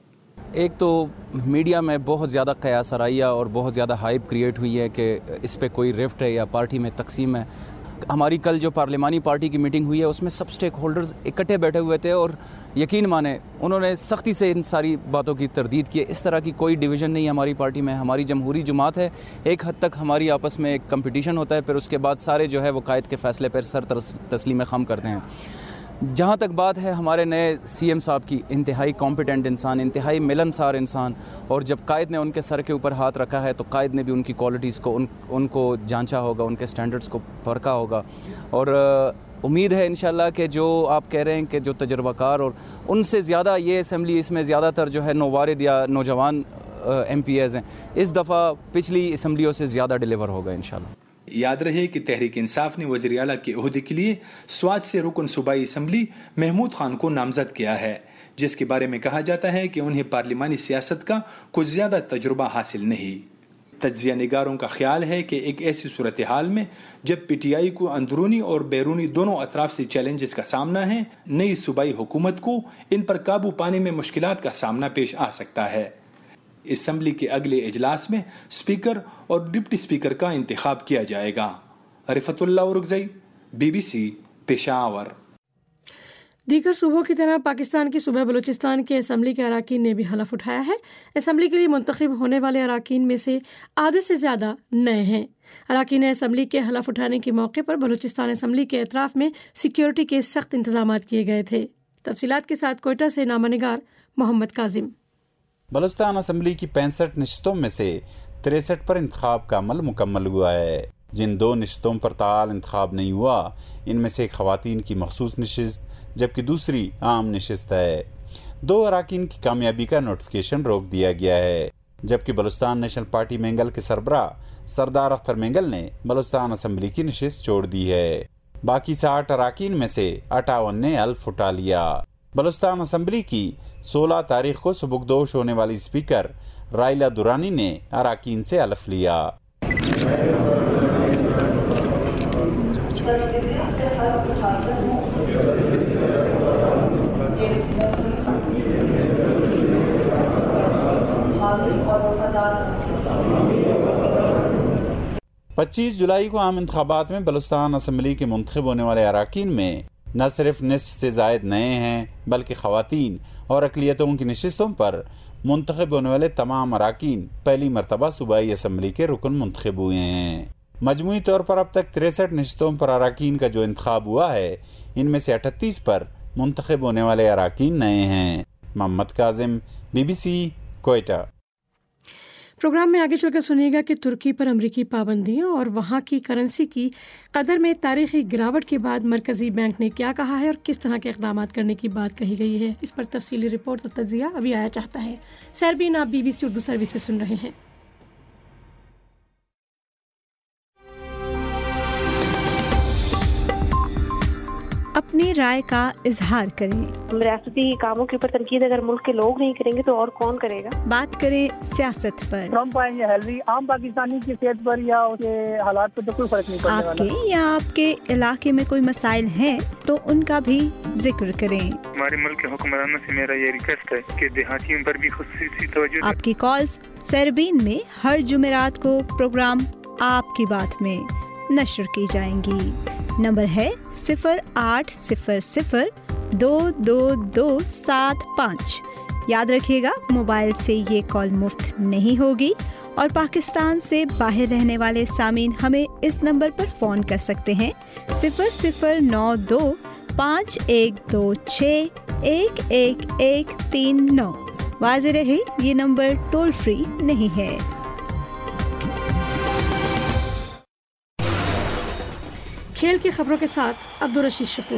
ایک تو میڈیا میں بہت زیادہ قیاس آرائیہ اور بہت زیادہ ہائپ کریٹ ہوئی ہے کہ اس پہ کوئی رفٹ ہے یا پارٹی میں تقسیم ہے۔ ہماری کل جو پارلیمانی پارٹی کی میٹنگ ہوئی ہے اس میں سب سٹیک ہولڈرز اکٹھے بیٹھے ہوئے تھے، اور یقین مانیں انہوں نے سختی سے ان ساری باتوں کی تردید کی ہے۔ اس طرح کی کوئی ڈویژن نہیں ہے ہماری پارٹی میں، ہماری جمہوری جماعت ہے، ایک حد تک ہماری آپس میں ایک کمپٹیشن ہوتا ہے، پھر اس کے بعد سارے جو ہے وہ قائد کے فیصلے پر سر تسلیم خم کرتے ہیں۔ جہاں تک بات ہے ہمارے نئے سی ایم صاحب کی، انتہائی کمپیٹنٹ انسان، انتہائی ملنسار انسان، اور جب قائد نے ان کے سر کے اوپر ہاتھ رکھا ہے تو قائد نے بھی ان کی کوالٹیز کو ان ان کو جانچا ہوگا، ان کے سٹینڈرڈز کو پرکھا ہوگا، اور امید ہے انشاءاللہ کہ جو آپ کہہ رہے ہیں کہ جو تجربہ کار اور ان سے زیادہ یہ اسمبلی، اس میں زیادہ تر جو ہے نووارد یا نوجوان ایم پی ایز ہیں، اس دفعہ پچھلی اسمبلیوں سے زیادہ ڈیلیور ہوگا انشاءاللہ۔ یاد رہے کہ تحریک انصاف نے وزیر اعلیٰ کے عہدے کے لیے سوات سے رکن صوبائی اسمبلی محمود خان کو نامزد کیا ہے، جس کے بارے میں کہا جاتا ہے کہ انہیں پارلیمانی سیاست کا کچھ زیادہ تجربہ حاصل نہیں۔ تجزیہ نگاروں کا خیال ہے کہ ایک ایسی صورتحال میں جب پی ٹی آئی کو اندرونی اور بیرونی دونوں اطراف سے چیلنجز کا سامنا ہے، نئی صوبائی حکومت کو ان پر قابو پانے میں مشکلات کا سامنا پیش آ سکتا ہے۔ اسمبلی کے اگلے اجلاس میں اسپیکر اور ڈپٹی اسپیکر کا انتخاب کیا جائے گا۔ Rifatullah Orakzai, B B C, Peshawar. دیگر صوبوں کی طرح پاکستان کی صوبہ بلوچستان کے اسمبلی کے اراکین نے بھی حلف اٹھایا ہے۔ اسمبلی کے لیے منتخب ہونے والے اراکین میں سے آدھے سے زیادہ نئے ہیں۔ اراکین اسمبلی کے حلف اٹھانے کے موقع پر بلوچستان اسمبلی کے اطراف میں سیکیورٹی کے سخت انتظامات کیے گئے تھے۔ تفصیلات کے ساتھ کوئٹہ سے نامہ نگار محمد کاظم۔ بلوچستان اسمبلی کی پینسٹھ نشستوں میں سے تریسٹھ پر انتخاب کا عمل مکمل ہوا ہے۔ جن دو نشستوں پر تعال انتخاب نہیں ہوا ان میں سے ایک خواتین کی مخصوص نشست جبکہ دوسری عام نشست ہے۔ دو اراکین کی کامیابی کا نوٹیفکیشن روک دیا گیا ہے، جبکہ بلوچستان نیشنل پارٹی مینگل کے سربراہ سردار اختر مینگل نے بلوچستان اسمبلی کی نشست چھوڑ دی ہے۔ باقی ساٹھ اراکین میں سے اٹھاون نے حلف اٹھا لیا۔ بلوچستان اسمبلی کی سولہ تاریخ کو سبکدوش ہونے والی اسپیکر رائلہ دورانی نے اراکین سے حلف لیا۔ پچیس جولائی کو عام انتخابات میں بلوچستان اسمبلی کے منتخب ہونے والے اراکین میں نہ صرف نصف سے زائد نئے ہیں بلکہ خواتین اور اقلیتوں کی نشستوں پر منتخب ہونے والے تمام اراکین پہلی مرتبہ صوبائی اسمبلی کے رکن منتخب ہوئے ہیں۔ مجموعی طور پر اب تک تریسٹھ نشستوں پر اراکین کا جو انتخاب ہوا ہے، ان میں سے اٹھتیس پر منتخب ہونے والے اراکین نئے ہیں۔ محمد Kazim, B B C, Quetta. Programme میں آگے چل کر سنیے گا کہ ترکی پر امریکی پابندیوں اور وہاں کی کرنسی کی قدر میں تاریخی گراوٹ کے بعد مرکزی بینک نے کیا کہا ہے اور کس طرح کے اقدامات کرنے کی بات کہی گئی ہے۔ اس پر تفصیلی رپورٹ اور تجزیہ ابھی آیا چاہتا ہے۔ سیربین، آپ B B C Urdu service سے سن رہے ہیں۔ اپنی رائے کا اظہار کریں۔ ریاستی کاموں کے اوپر تنقید اگر ملک کے لوگ نہیں کریں گے تو اور کون کرے گا؟ بات کریں سیاست پر۔ ٹرمپ آئیں یا ہیلری، عام پاکستانی کی صحت پر یا اس کے حالات پر تو کوئی فرق نہیں پڑنے والا۔ آپ کے یا آپ کے علاقے میں کوئی مسائل ہیں تو ان کا بھی ذکر کریں۔ ہمارے ملک کے حکمرانوں سے میرا یہ ریکویسٹ ہے کہ دیہاتیوں پر بھی خصوصی توجہ۔ آپ کی کالز سیربین میں ہر جمعرات کو پروگرام آپ کی بات میں نشر کی جائیں گی۔ نمبر ہے صفر آٹھ صفر صفر دو دو دو سات پانچ۔ یاد رکھیے گا موبائل سے یہ کال مفت نہیں ہوگی اور پاکستان سے باہر رہنے والے سامعین ہمیں اس نمبر پر فون کر سکتے ہیں صفر صفر نو دو پانچ ایک دو چھ ایک ایک ایک تین نو۔ واضح رہے یہ نمبر ٹول فری نہیں ہے۔ کھیل کی خبروں کے ساتھ عبدالرشید شکور۔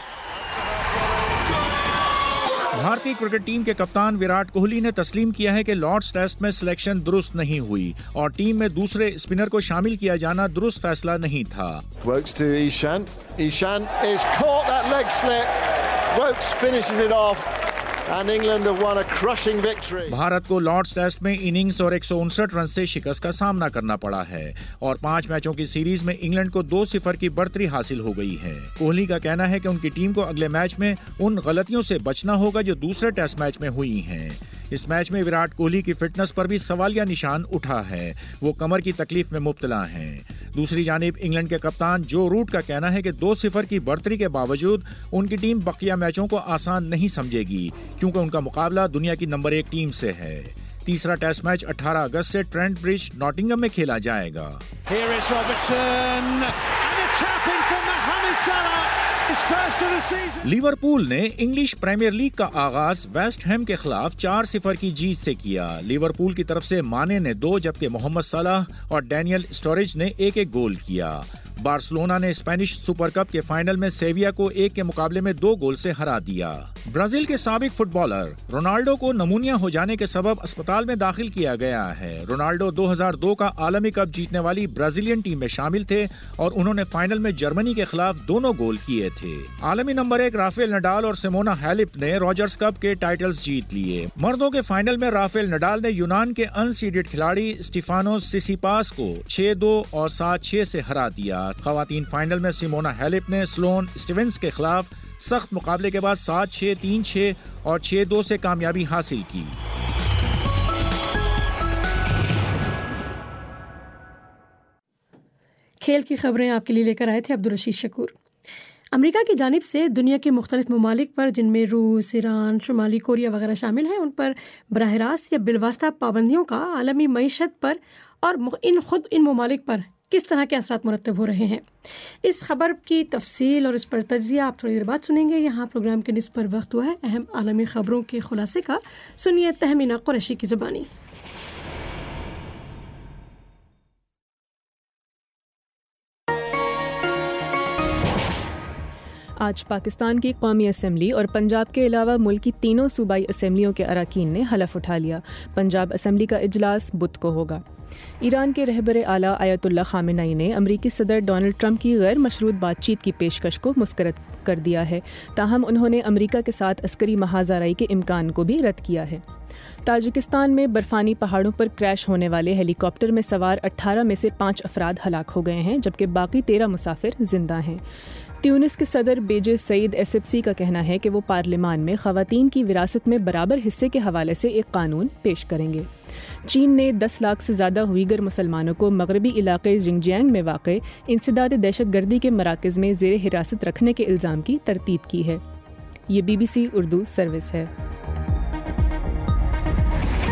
بھارتی کرکٹ ٹیم کے کپتان وراٹ کوہلی نے تسلیم کیا ہے کہ لارڈز ٹیسٹ میں سلیکشن درست نہیں ہوئی اور ٹیم میں دوسرے اسپنر کو شامل کیا جانا درست فیصلہ نہیں تھا۔ Wokes to Ishan. Ishan is caught that leg slip. Wokes finishes it off. And England have won a crushing victory. Bharat کو لارڈز ٹیسٹ میں اننگز اور ایک سو انسٹھ رن سے شکست کا سامنا کرنا پڑا ہے اور پانچ میچوں کی سیریز میں انگلینڈ کو دو صفر کی برتری حاصل ہو گئی ہے۔ کوہلی کا کہنا ہے کہ ان کی ٹیم کو اگلے میچ میں ان غلطیوں سے بچنا ہوگا جو دوسرے ٹیسٹ میچ میں ہوئی ہیں۔ اس میچ میں وراٹ کوہلی کی فٹنس پر بھی سوالیہ نشان اٹھا ہے، وہ کمر کی تکلیف میں مبتلا ہیں۔ دوسری جانب انگلینڈ کے کپتان جو روٹ کا کہنا ہے کہ دو صفر کی برتری کے باوجود ان کی ٹیم بقیہ میچوں کو آسان نہیں سمجھے گی کیونکہ ان کا مقابلہ دنیا کی نمبر ایک ٹیم سے ہے۔ تیسرا ٹیسٹ میچ اٹھارہ اگست سے ٹرینٹ برج ناٹنگھم میں کھیلا جائے گا۔ لیورپول نے انگلش پریمیئر لیگ کا آغاز ویسٹ ہیم کے خلاف چار صفر کی جیت سے کیا۔ لیورپول کی طرف سے مانے نے دو جبکہ محمد صلاح اور ڈینیل اسٹوریج نے ایک ایک گول کیا۔ بارسلونا نے اسپینش سپر کپ کے فائنل میں سیویا کو ایک کے مقابلے میں دو گول سے ہرا دیا۔ برازیل کے سابق فٹ بالر رونالڈو کو نمونیا ہو جانے کے سبب اسپتال میں داخل کیا گیا ہے۔ رونالڈو دو ہزار دو کا عالمی کپ جیتنے والی برازیلین ٹیم میں شامل تھے اور انہوں نے فائنل میں جرمنی کے خلاف دونوں گول کیے تھے۔ عالمی نمبر ایک رافیل نڈال اور سیمونا ہیلپ نے راجرز کپ کے ٹائٹلز جیت لیے۔ مردوں کے فائنل میں رافیل نڈال نے یونان کے ان سیڈڈ کھلاڑی اسٹیفانوس سیسیپاس کو چھ دو اور سات چھ سے ہرا دیا۔ خواتین فائنل میں سیمونا ہیلپ نے سلون اسٹیونز کے خلاف سخت مقابلے کے بعد سات چھ تین چھ اور چھ دو سے کامیابی حاصل کی۔ کھیل کی خبریں آپ کے لیے لے کر آئے تھے عبدالرشید شکور۔ امریکہ کی جانب سے دنیا کے مختلف ممالک پر جن میں روس، ایران، شمالی کوریا وغیرہ شامل ہیں ان پر براہ راست یا بالواسطہ پابندیوں کا عالمی معیشت پر اور ان خود ان ممالک پر کس طرح کے اثرات مرتب ہو رہے ہیں، اس خبر کی تفصیل اور اس پر تجزیہ آپ تھوڑی دیر بعد سنیں گے۔ یہاں پروگرام کے نصف پر وقت ہوا ہے اہم عالمی خبروں کے خلاصے کا، سنیے تہمینہ قریشی کی زبانی۔ آج پاکستان کی قومی اسمبلی اور پنجاب کے علاوہ ملک کی تینوں صوبائی اسمبلیوں کے اراکین نے حلف اٹھا لیا۔ پنجاب اسمبلی کا اجلاس بدھ کو ہوگا۔ ایران کے رہبر اعلیٰ آیت اللہ خامنئی نے امریکی صدر ڈونلڈ ٹرمپ کی غیر مشروط بات چیت کی پیشکش کو مسترد کر دیا ہے، تاہم انہوں نے امریکہ کے ساتھ عسکری محاذ آرائی کے امکان کو بھی رد کیا ہے۔ تاجکستان میں برفانی پہاڑوں پر کریش ہونے والے ہیلی کاپٹر میں سوار اٹھارہ میں سے پانچ افراد ہلاک ہو گئے ہیں جبکہ باقی تیرہ مسافر زندہ ہیں۔ تیونس کے صدر بیجے سعید ایسپسی کا کہنا ہے کہ وہ پارلیمان میں خواتین کی وراثت میں برابر حصے کے حوالے سے ایک قانون پیش کریں گے۔ چین نے دس لاکھ سے زیادہ ہوئیگر مسلمانوں کو مغربی علاقے ژنگجیانگ میں واقع انسداد دہشت گردی کے مراکز میں زیر حراست رکھنے کے الزام کی تردید کی ہے۔ یہ B B C Urdu service ہے۔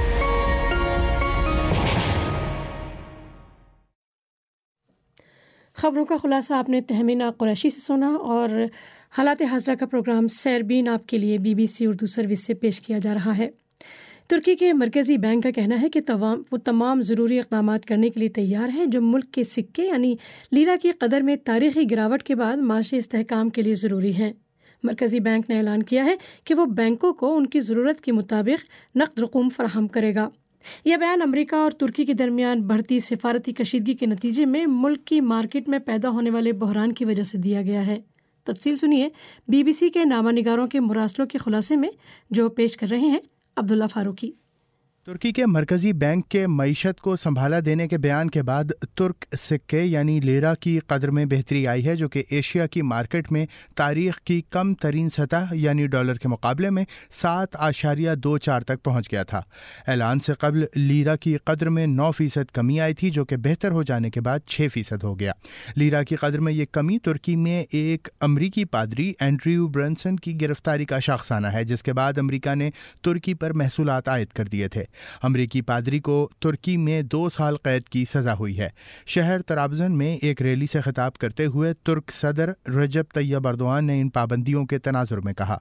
خبروں کا خلاصہ آپ نے تہمینہ قریشی سے سنا اور حالات حاضرہ کا پروگرام سیربین آپ کے لیے B B C Urdu service سے پیش کیا جا رہا ہے۔ ترکی کے مرکزی بینک کا کہنا ہے کہ وہ تمام ضروری اقدامات کرنے کے لیے تیار ہیں جو ملک کے سکے یعنی لیرا کی قدر میں تاریخی گراوٹ کے بعد معاشی استحکام کے لیے ضروری ہیں۔ مرکزی بینک نے اعلان کیا ہے کہ وہ بینکوں کو ان کی ضرورت کے مطابق نقد رقوم فراہم کرے گا۔ یہ بیان امریکہ اور ترکی کے درمیان بڑھتی سفارتی کشیدگی کے نتیجے میں ملک کی مارکیٹ میں پیدا ہونے والے بحران کی وجہ سے دیا گیا ہے۔ تفصیل سنیے بی بی سی کے نامہ نگاروں کے مراسلوں کے خلاصے میں، جو پیش کر رہے ہیں عبداللہ فاروقی۔ ترکی کے مرکزی بینک کے معیشت کو سنبھالا دینے کے بیان کے بعد ترک سکے یعنی لیرا کی قدر میں بہتری آئی ہے، جو کہ ایشیا کی مارکیٹ میں تاریخ کی کم ترین سطح یعنی ڈالر کے مقابلے میں سات اشاریہ دو چار تک پہنچ گیا تھا۔ اعلان سے قبل لیرا کی قدر میں نو فیصد کمی آئی تھی، جو کہ بہتر ہو جانے کے بعد چھ فیصد ہو گیا۔ لیرا کی قدر میں یہ کمی ترکی میں ایک امریکی پادری اینڈریو برنسن کی گرفتاری کا شاخسانہ ہے، جس کے بعد امریکہ نے ترکی پر محصولات عائد کر دیے تھے۔ امریکی پادری کو ترکی میں دو سال قید کی سزا ہوئی ہے۔ شہر طرابزن میں ایک ریلی سے خطاب کرتے ہوئے ترک صدر رجب طیب ایردوان نے ان پابندیوں کے تناظر میں کہا،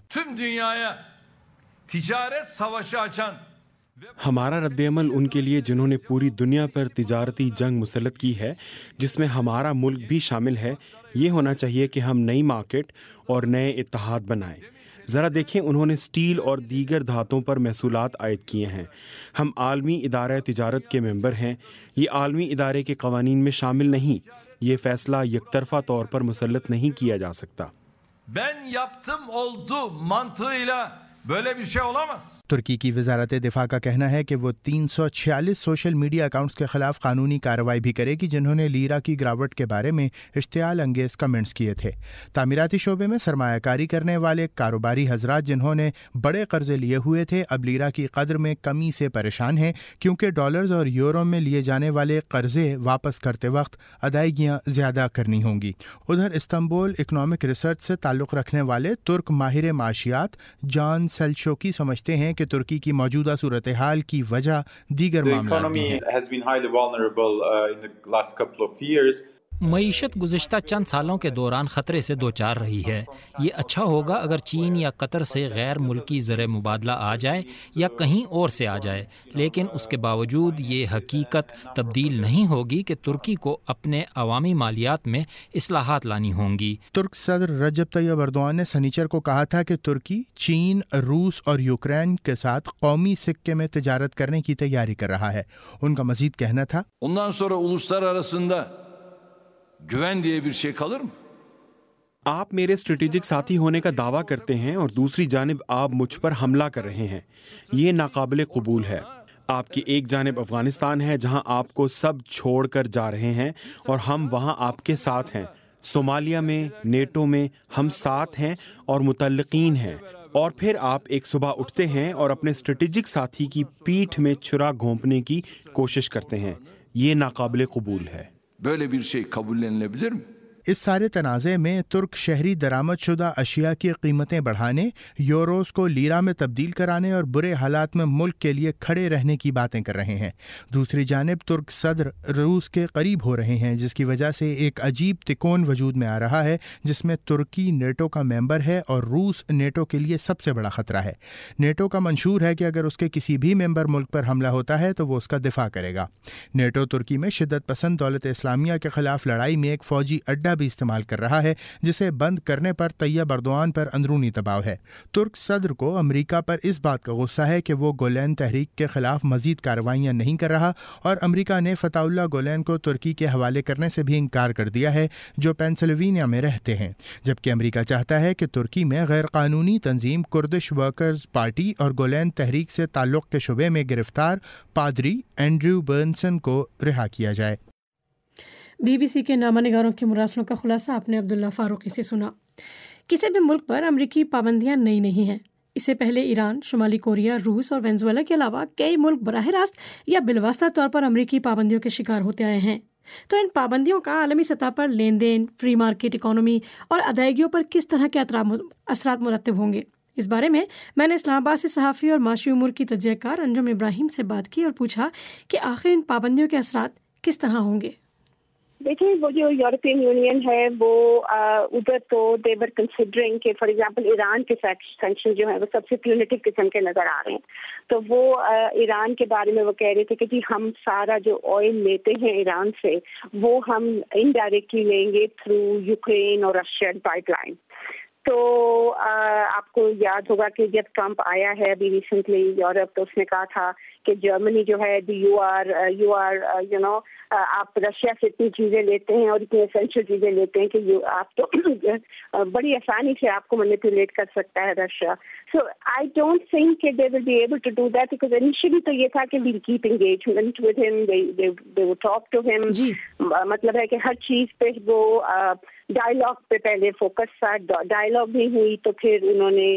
ہمارا رد عمل ان کے لیے جنہوں نے پوری دنیا پر تجارتی جنگ مسلط کی ہے، جس میں ہمارا ملک بھی شامل ہے، یہ ہونا چاہیے کہ ہم نئی مارکیٹ اور نئے اتحاد بنائیں۔ ذرا دیکھیں، انہوں نے سٹیل اور دیگر دھاتوں پر محصولات عائد کیے ہیں۔ ہم عالمی ادارہ تجارت کے ممبر ہیں، یہ عالمی ادارے کے قوانین میں شامل نہیں، یہ فیصلہ یک طرفہ طور پر مسلط نہیں کیا جا سکتا۔ Ben yaptım oldu mantığıyla böyle bir şey olamaz۔ ترکی کی وزارت دفاع کا کہنا ہے کہ وہ تین سو چھیالیس سوشل میڈیا اکاؤنٹس کے خلاف قانونی کارروائی بھی کرے گی جنہوں نے لیرا کی گراوٹ کے بارے میں اشتعال انگیز کمنٹس کیے تھے۔ تعمیراتی شعبے میں سرمایہ کاری کرنے والے کاروباری حضرات جنہوں نے بڑے قرضے لیے ہوئے تھے اب لیرا کی قدر میں کمی سے پریشان ہیں، کیونکہ ڈالرز اور یورو میں لیے جانے والے قرضے واپس کرتے وقت ادائیگیاں زیادہ کرنی ہوں گی۔ ادھر استنبول اکنامک ریسرچ سے تعلق رکھنے والے ترک ماہر معاشیات جان سلشوکی سمجھتے ہیں کہ ترکی کی موجودہ صورتحال کی وجہ دیگر معاملات بھی ہیں۔ معیشت گزشتہ چند سالوں کے دوران خطرے سے دوچار رہی ہے۔ یہ اچھا ہوگا اگر چین یا قطر سے غیر ملکی زر مبادلہ آ جائے یا کہیں اور سے آ جائے، لیکن اس کے باوجود یہ حقیقت تبدیل نہیں ہوگی کہ ترکی کو اپنے عوامی مالیات میں اصلاحات لانی ہوں گی۔ ترک صدر رجب طیب ایردوان نے سنیچر کو کہا تھا کہ ترکی چین، روس اور یوکرین کے ساتھ قومی سکے میں تجارت کرنے کی تیاری کر رہا ہے۔ ان کا مزید کہنا تھا، Ondan sonra uluslar arasında güven diye bir şey kalır mı؟ آپ میرے اسٹریٹجک ساتھی ہونے کا دعویٰ کرتے ہیں اور دوسری جانب آپ مجھ پر حملہ کر رہے ہیں، یہ ناقابل قبول ہے۔ آپ کی ایک جانب افغانستان ہے جہاں آپ کو سب چھوڑ کر جا رہے ہیں اور ہم وہاں آپ کے ساتھ ہیں۔ صومالیہ میں، نیٹو میں ہم ساتھ ہیں اور متعلقین ہیں، اور پھر آپ ایک صبح اٹھتے ہیں اور اپنے اسٹریٹجک ساتھی کی پیٹھ میں چھرا گھونپنے کی کوشش کرتے ہیں، یہ ناقابل قبول ہے۔ Böyle bir şey kabullenilebilir mi؟ اس سارے تنازع میں ترک شہری درآمد شدہ اشیاء کی قیمتیں بڑھانے، یوروز کو لیرا میں تبدیل کرانے اور برے حالات میں ملک کے لیے کھڑے رہنے کی باتیں کر رہے ہیں۔ دوسری جانب ترک صدر روس کے قریب ہو رہے ہیں، جس کی وجہ سے ایک عجیب تکون وجود میں آ رہا ہے جس میں ترکی نیٹو کا ممبر ہے اور روس نیٹو کے لیے سب سے بڑا خطرہ ہے۔ نیٹو کا منشور ہے کہ اگر اس کے کسی بھی ممبر ملک پر حملہ ہوتا ہے تو وہ اس کا دفاع کرے گا۔ نیٹو ترکی میں شدت پسند دولت اسلامیہ کے خلاف لڑائی میں ایک فوجی اڈا بھی استعمال کر رہا ہے، جسے بند کرنے پر طیب ایردوان پر اندرونی دباؤ ہے۔ ترک صدر کو امریکہ پر اس بات کا غصہ ہے کہ وہ گولین تحریک کے خلاف مزید کارروائیاں نہیں کر رہا، اور امریکہ نے فتح اللہ گولین کو ترکی کے حوالے کرنے سے بھی انکار کر دیا ہے، جو پینسلوینیا میں رہتے ہیں، جبکہ امریکہ چاہتا ہے کہ ترکی میں غیر قانونی تنظیم کردش ورکرز پارٹی اور گولین تحریک سے تعلق کے شبے میں گرفتار پادری اینڈریو برنسن کو رہا کیا جائے۔ بی بی سی کے نامہ نگاروں کے مراسلوں کا خلاصہ آپ نے عبداللہ فاروقی سے سنا۔ کسی بھی ملک پر امریکی پابندیاں نئی نہیں ہیں۔ اس سے پہلے ایران، شمالی کوریا، روس اور وینزویلا کے علاوہ کئی ملک براہ راست یا بالواسطہ طور پر امریکی پابندیوں کے شکار ہوتے آئے ہیں۔ تو ان پابندیوں کا عالمی سطح پر لین دین، فری مارکیٹ اکانومی اور ادائیگیوں پر کس طرح کے اثرات مرتب ہوں گے؟ اس بارے میں میں نے اسلام آباد سے صحافی اور معاشی امور کی تجزیہ کار انجم ابراہیم سے بات کی اور پوچھا کہ آخر ان پابندیوں کے اثرات کس طرح ہوں گے۔ دیکھیں وہ جو یورپین یونین ہے وہ ادھر تو دے ور کنسیڈرنگ کہ فار ایگزامپل ایران کے سینکشن جو ہیں وہ سب سے پیونیٹو قسم کے نظر آ رہے ہیں. تو وہ ایران کے بارے میں وہ کہہ رہے تھے کہ جی ہم سارا جو آئل لیتے ہیں ایران سے وہ ہم انڈائریکٹلی لیں گے تھرو یوکرین اور رشین پائپ لائن. تو آپ کو یاد ہوگا کہ جب ٹرمپ آیا ہے ابھی ریسنٹلی یورپ تو اس نے کہا تھا کہ جرمنی جو ہے you are you are you know آپ رشیا سے اتنی چیزیں لیتے ہیں اور اتنی اسینشیل چیزیں لیتے ہیں کہ آپ تو بڑی آسانی سے آپ کو مینیپولیٹ کر سکتا ہے Russia. So I don't think کہ they will be able to do that because initially تو یہ تھا کہ ویل کیپ انگیجمنٹ ود ہم, دے ول ٹاک ٹو ہم. مطلب ہے کہ ہر چیز پہ وہ ڈائلاگ پہ پہلے فوکس تھا. ڈائلاگ نہیں ہوئی تو پھر انہوں نے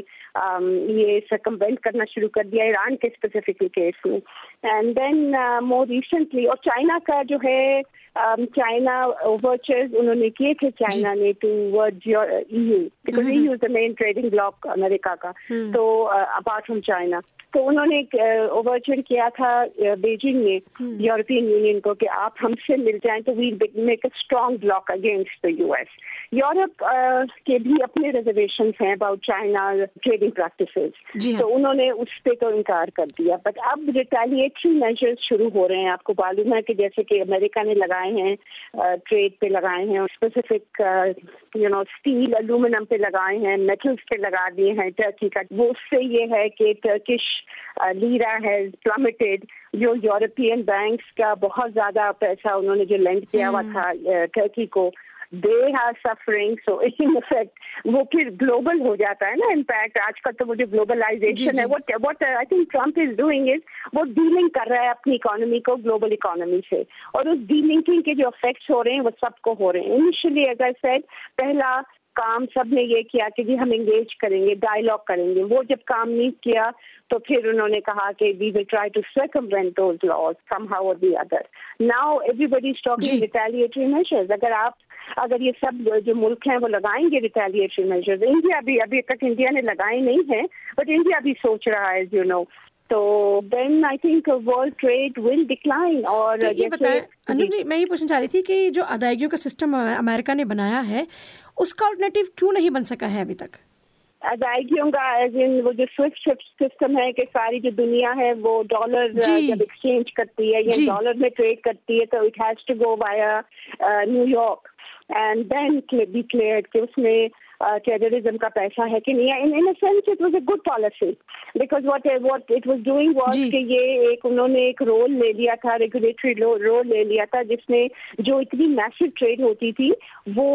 یہ سرکموینٹ کرنا شروع کر دیا ایران کے اسپیسیفک کیس میں. اینڈ دین مور ریسنٹلی اور چائنا کا جو ہے چائنا اوورچرز انہوں نے کیے تھے چائنا نے toward E U because E U is the main trading bloc America کا. تو اپارٹ فرام چائنا تو انہوں نے ایک اوورچر کیا تھا بیجنگ میں یورپین یونین کو کہ آپ ہم سے مل جائیں تو we'll make a strong bloc against the U S. Europe کے بھی اپنے ریزرویشنس ہیں اباؤٹ چائنا ٹریڈنگ پریکٹسز تو انہوں نے اس پہ تو انکار کر دیا. بٹ اب ریٹیلیٹری میجرز شروع ہو رہے ہیں. آپ کو معلوم ہے کہ جیسے کہ امریکہ نے لگائے ہیں ٹریڈ پہ لگائے ہیں specific you know steel aluminium پہ لگائے ہیں میٹلس پہ لگا دیے ہیں ٹرکی کا. وہ اس سے یہ ہے کہ ٹرکش لیرا ہیز پلمٹڈ. جو یورپین بینکس کا بہت زیادہ پیسہ انہوں نے جو لینڈ کیا ہوا تھا ٹرکی کو they are suffering. So in effect وہ پھر گلوبل ہو جاتا ہے نا امپیکٹ. آج کل تو وہ جو گلوبلائزیشن ہے what what I think Trump is doing is وہ ڈیلنگ کر رہا ہے اپنی اکانومی کو گلوبل اکانومی سے اور اس ڈیلنکنگ کے جو افیکٹس ہو رہے ہیں وہ سب کو ہو رہے ہیں. انیشلی as I said پہلا کام سب نے یہ کیا کہ جی ہم انگیج کریں گے ڈائلاگ کریں گے. وہ جب کام نہیں کیا تو پھر انہوں نے کہا کہ we will try to circumvent those laws somehow or the other. Now everybody is talking retaliatory measures. اگر آپ اگر یہ سب جو ملک ہیں وہ لگائیں گے ریٹیلیٹری میجرز. انڈیا بھی ابھی تک انڈیا نے لگائے نہیں ہیں بٹ انڈیا بھی سوچ رہا ہے یو نو. تو then I think world trade will decline. اور یہ بتائیں انم جی میں یہ پوچھنا چاہ رہی تھی کہ جو ادائیگیوں کا سسٹم امریکہ نے بنایا ہے اس کا آلٹرنیٹیو کیوں نہیں بن سکا ہے ابھی تک؟ ادائیگیوں کا ایز ان وہ جو سوئفٹ سسٹم ہے کہ ساری جو دنیا ہے وہ ڈالر جب ایکسچینج کرتی ہے یا ڈالر میں ٹریڈ کرتی ہے تو it has to go via New York and then be cleared کہ اس میں ٹیررزم کا پیسہ ہے کہ نہیں. In sense it was a good policy because what what it was doing was کہ یہ ایک انہوں نے ایک رول لے لیا تھا ریگولیٹری رول لے لیا تھا جس میں جو اتنی میسو ٹریڈ ہوتی تھی وہ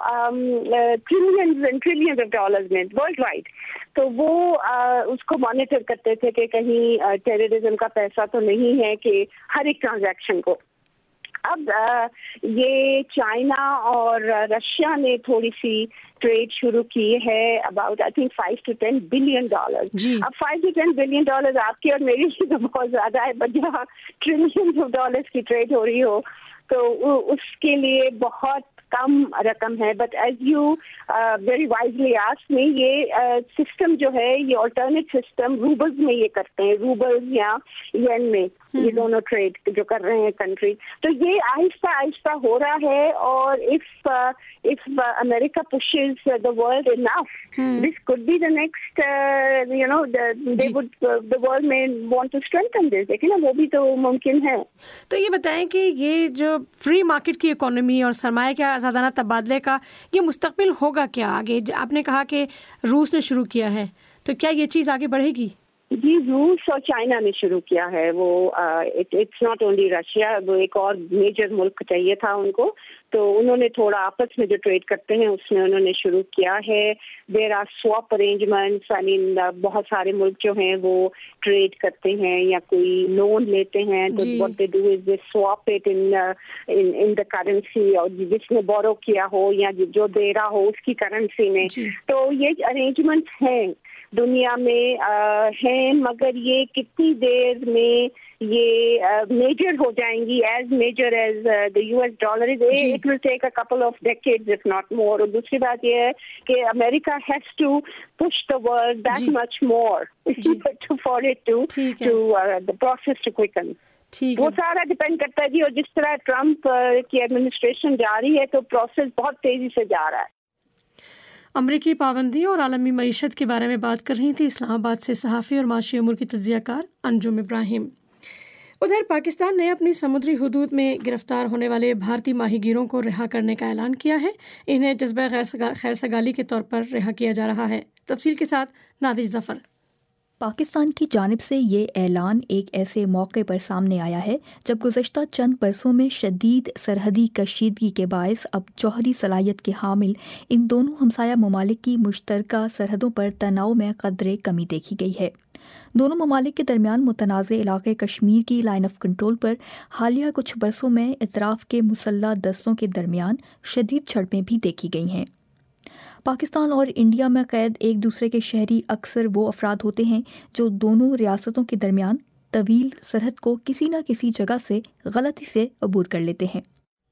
trillions and trillions of dollars میں ورلڈ وائڈ. تو وہ اس کو مانیٹر کرتے تھے کہ کہیں ٹیررزم کا پیسہ تو نہیں ہے کہ ہر ایک ٹرانزیکشن کو. اب یہ چائنا اور رشیا نے تھوڑی سی ٹریڈ شروع کی ہے about I think five to ten billion dollar. اب five to ten billion dollar آپ کی اور میری بھی تو بہت زیادہ ہے بٹ جہاں ٹریلینز آف ڈالرس کی ٹریڈ ہو رہی ہو تو اس کے لیے بہت کم رقم ہے. But as you very wisely ask me یہ سسٹم جو ہے یہ آلٹرنیٹ سسٹم روبلز میں یہ کرتے ہیں روبلز یا ین میں یہ دونوں ٹریڈ جو کر رہے ہیں کنٹری. تو یہ آہستہ آہستہ ہو رہا ہے اور if if America pushes the world enough this could be the next you know they would the world میں وانٹ ٹو اسٹرینتھن دس. دیکھیں نا وہ بھی تو ممکن ہے. تو یہ بتائیں کہ یہ جو فری مارکیٹ کی اکانومی اور سرمایہ کے آزادانہ تبادلے کا یہ مستقبل ہوگا کیا آگے؟ آپ نے کہا کہ روس نے شروع کیا ہے تو کیا یہ چیز آگے بڑھے گی؟ جی روس اور چائنا نے شروع کیا ہے. وہ اٹس ناٹ اونلی رشیا. وہ ایک اور میجر ملک چاہیے تھا ان کو تو انہوں نے تھوڑا آپس میں جو ٹریڈ کرتے ہیں اس میں انہوں نے شروع کیا ہے. There are swap arrangements. I mean بہت سارے ملک جو ہیں وہ ٹریڈ کرتے ہیں یا کوئی لون لیتے ہیں تو what they do is they swap it in in the currency اور جس نے بورو کیا ہو یا جو دے رہا ہو اس کی کرنسی میں. تو یہ ارینجمنٹس ہیں دنیا میں ہیں مگر یہ کتنی دیر میں یہ میجر ہو جائیں گی as major as the U S dollar is. It will take a couple of decades if not more. اور دوسری بات یہ ہے کہ America has to push the world that much more for it to to uh, the process to quicken. وہ سارا depend کرتا ہے جی. اور جس طرح ٹرمپ کی ایڈمنسٹریشن جا رہی ہے تو پروسیس بہت تیزی سے جا رہا ہے. امریکی پابندیوں اور عالمی معیشت کے بارے میں بات کر رہی تھی اسلام آباد سے صحافی اور معاشی امور کی تجزیہ کار انجم ابراہیم. ادھر پاکستان نے اپنی سمندری حدود میں گرفتار ہونے والے بھارتی ماہی گیروں کو رہا کرنے کا اعلان کیا ہے. انہیں جذبہ خیر سگالی کے طور پر رہا کیا جا رہا ہے. تفصیل کے ساتھ نادر ظفر. پاکستان کی جانب سے یہ اعلان ایک ایسے موقع پر سامنے آیا ہے جب گزشتہ چند برسوں میں شدید سرحدی کشیدگی کے باعث اب جوہری صلاحیت کے حامل ان دونوں ہمسایہ ممالک کی مشترکہ سرحدوں پر تناؤ میں قدرے کمی دیکھی گئی ہے. دونوں ممالک کے درمیان متنازع علاقے کشمیر کی لائن آف کنٹرول پر حالیہ کچھ برسوں میں اطراف کے مسلح دستوں کے درمیان شدید جھڑپیں بھی دیکھی گئی ہیں. پاکستان اور انڈیا میں قید ایک دوسرے کے شہری اکثر وہ افراد ہوتے ہیں جو دونوں ریاستوں کے درمیان طویل سرحد کو کسی نہ کسی جگہ سے غلطی سے عبور کر لیتے ہیں.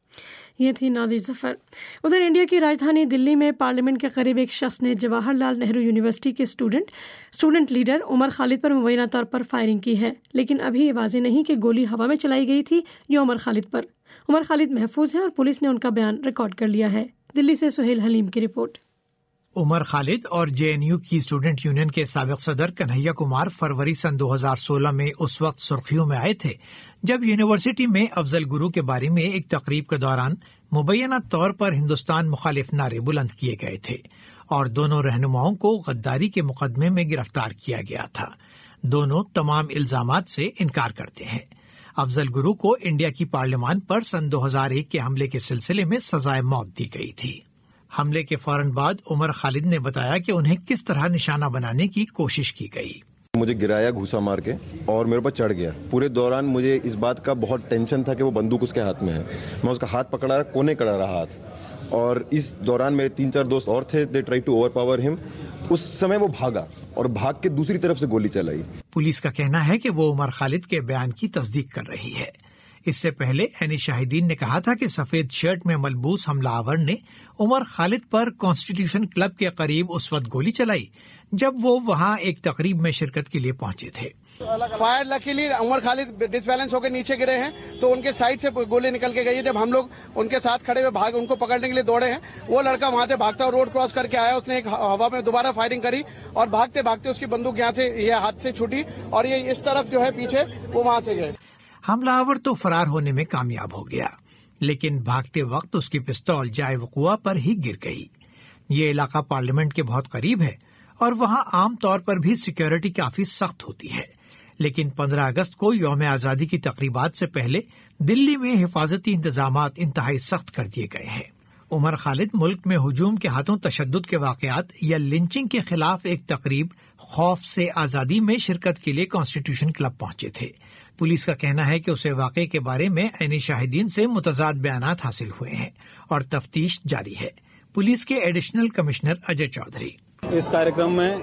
یہ تھی نادر ظفر. ادھر انڈیا کی راجدھانی دلی میں پارلیمنٹ کے قریب ایک شخص نے جواہر لال نہرو یونیورسٹی کے student student leader Umar Khalid پر مبینہ طور پر فائرنگ کی ہے، لیکن ابھی یہ واضح نہیں کہ گولی ہوا میں چلائی گئی تھی یا عمر خالد پر. عمر خالد محفوظ ہیں اور پولیس نے ان کا بیان ریکارڈ کر لیا ہے. دلی سے سہیل حلیم کی رپورٹ. عمر خالد اور جے این یو کی اسٹوڈنٹ یونین کے سابق صدر کنہیا کمار فروری سن دو ہزار سولہ میں اس وقت سرخیوں میں آئے تھے جب یونیورسٹی میں افضل گرو کے بارے میں ایک تقریب کے دوران مبینہ طور پر ہندوستان مخالف نعرے بلند کیے گئے تھے اور دونوں رہنماؤں کو غداری کے مقدمے میں گرفتار کیا گیا تھا. دونوں تمام الزامات سے انکار کرتے ہیں. افضل گرو کو انڈیا کی پارلیمان پر سن دو ہزار ایک کے حملے کے سلسلے میں سزائے موت دی گئی تھی. حملے کے فوراً بعد عمر خالد نے بتایا کہ انہیں کس طرح نشانہ بنانے کی کوشش کی گئی. مجھے گرایا گھوسا مار کے اور میرے اوپر چڑھ گیا. پورے دوران مجھے اس بات کا بہت ٹینشن تھا کہ وہ بندوق اس کے ہاتھ میں ہے. میں اس کا ہاتھ پکڑا رہا, کونے کڑا رہا ہاتھ, اور اس دوران میرے تین چار دوست اور تھے. They try to overpower him. اس سمے وہ بھاگا اور بھاگ کے دوسری طرف سے گولی چلائی. پولیس کا کہنا ہے کہ وہ عمر خالد کے بیان کی تصدیق کر رہی ہے. اس سے پہلے عینی شاہدین نے کہا تھا کہ سفید شرٹ میں ملبوس حملہ آور نے عمر خالد پر کانسٹیٹیوشن کلب کے قریب اس وقت گولی چلائی جب وہ وہاں ایک تقریب میں شرکت کے لیے پہنچے تھے. فائر لکیلی عمر خالد ڈس بیلنس ہو کے نیچے گرے ہیں تو ان کے سائڈ سے گولی نکل کے گئی ہے. جب ہم لوگ ان کے ساتھ کھڑے ہوئے بھاگ ان کو پکڑنے کے لیے دوڑے ہیں, وہ لڑکا وہاں سے بھاگتا روڈ کراس کر کے آیا. اس نے ایک ہوا میں دوبارہ فائرنگ کری اور بھاگتے بھاگتے اس کی بندوق یہاں سے یہ ہاتھ سے چھوٹی اور یہ اس طرف جو ہے پیچھے وہ وہاں سے گئے. حملہ آور تو فرار ہونے میں کامیاب ہو گیا, لیکن بھاگتے وقت اس کی پستول جائے وقوع پر ہی گر گئی. یہ علاقہ پارلیمنٹ کے بہت قریب ہے اور وہاں عام طور پر بھی سیکیورٹی کافی سخت ہوتی ہے. لیکن پندرہ اگست کو یوم آزادی کی تقریبات سے پہلے دلی میں حفاظتی انتظامات انتہائی سخت کر دیے گئے ہیں. عمر خالد ملک میں ہجوم کے ہاتھوں تشدد کے واقعات یا لنچنگ کے خلاف ایک تقریب خوف سے آزادی میں شرکت کے لیے کانسٹیٹیوشن کلب پہنچے تھے. پولیس کا کہنا ہے کہ اسے واقعے کے بارے میں عینی شاہدین سے متضاد بیانات حاصل ہوئے ہیں اور تفتیش جاری ہے. پولیس کے ایڈیشنل کمشنر اجے چودھری. اس کارکرم میں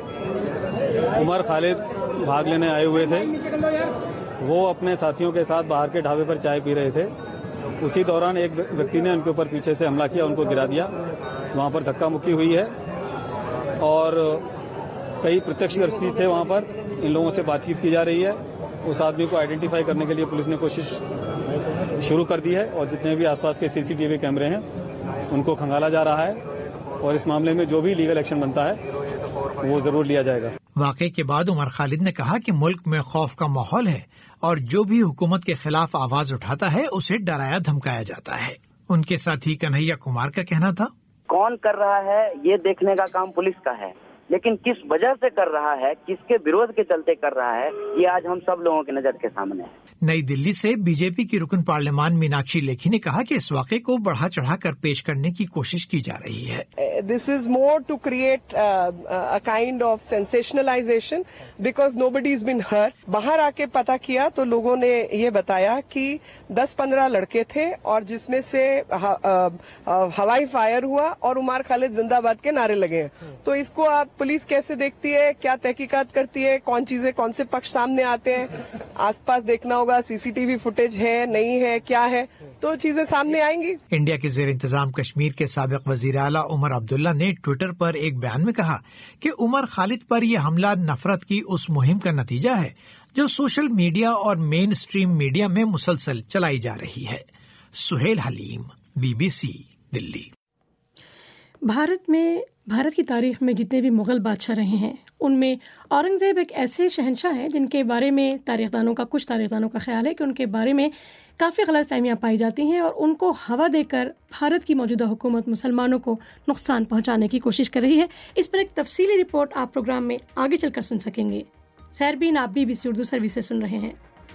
عمر خالد بھاگ لینے آئے ہوئے تھے. وہ اپنے ساتھیوں کے ساتھ باہر کے ڈھابے پر چائے پی رہے تھے. اسی دوران ایک ویکتی نے ان کے اوپر پیچھے سے حملہ کیا, ان کو گرا دیا. وہاں پر دھکا مکی ہوئی ہے اور کئی پرتیکش درشی تھے وہاں پر. ان لوگوں سے بات چیت کی جا رہی ہے. اس آدمی کو آئیڈینٹیفائی کرنے کے لیے پولیس نے کوشش شروع کر دی ہے اور جتنے بھی آس پاس کے سی سی ٹی وی کیمرے ہیں ان کو کھنگالا جا رہا ہے اور اس معاملے میں جو بھی لیگل ایکشن بنتا ہے وہ ضرور لیا جائے گا. واقعے کے بعد عمر خالد نے کہا کہ ملک میں خوف کا ماحول ہے اور جو بھی حکومت کے خلاف آواز اٹھاتا ہے اسے ڈرایا دھمکایا جاتا ہے. ان کے ساتھی کنہیا کمار کا کہنا تھا, کون کر رہا ہے یہ دیکھنے کا کام پولیس کا ہے, لیکن کس وجہ سے کر رہا ہے, کس کے विरोध کے چلتے کر رہا ہے, یہ آج ہم سب لوگوں کی نظر کے سامنے ہے. نئی دلی سے بی جے پی کی رکن پارلیمان میناکشی لیکھی نے کہا کہ اس واقعے کو بڑھا چڑھا کر پیش کرنے کی کوشش کی جا رہی ہے. This is more to create a kind of sensationalisation because nobody is been hurt. باہر آ کے پتا کیا تو لوگوں نے یہ بتایا کہ دس پندرہ لڑکے تھے اور جس میں سے ہوائی فائر ہوا اور عمر خالد زندہ باد کے نعرے لگے. تو اس کو آپ پولیس کیسے دیکھتی ہے, کیا تحقیقات کرتی ہے, کون چیزیں کون سے پکش سامنے آتے ہیں, آس پاس دیکھنا ہوگا سی سی ٹی وی فوٹیج ہے نہیں ہے کیا ہے, تو چیزیں سامنے آئیں گی. انڈیا کے زیر انتظام کشمیر کے سابق وزیر اعلیٰ عمر عبداللہ نے ٹویٹر پر ایک بیان میں کہا کہ عمر خالد پر یہ حملہ نفرت کی اس مہم کا نتیجہ ہے جو سوشل میڈیا اور مین اسٹریم میڈیا میں مسلسل چلائی جا رہی ہے۔ Sohail Haleem, B B C, Delhi. Bharat میں بھارت کی تاریخ میں جتنے بھی مغل بادشاہ رہے ہیں ان میں اورنگزیب ایک ایسے شہنشاہ ہیں جن کے بارے میں تاریخ دانوں کا کچھ تاریخ دانوں کا خیال ہے کہ ان کے بارے میں کافی غلط فہمیاں پائی جاتی ہیں اور ان کو ہوا دے کر بھارت کی موجودہ حکومت مسلمانوں کو نقصان پہنچانے کی کوشش کر رہی ہے۔ اس پر ایک تفصیلی رپورٹ آپ پروگرام میں آگے چل کر سن سکیں گے۔ سیربین، آپ B B C Urdu service سے سن رہے ہیں۔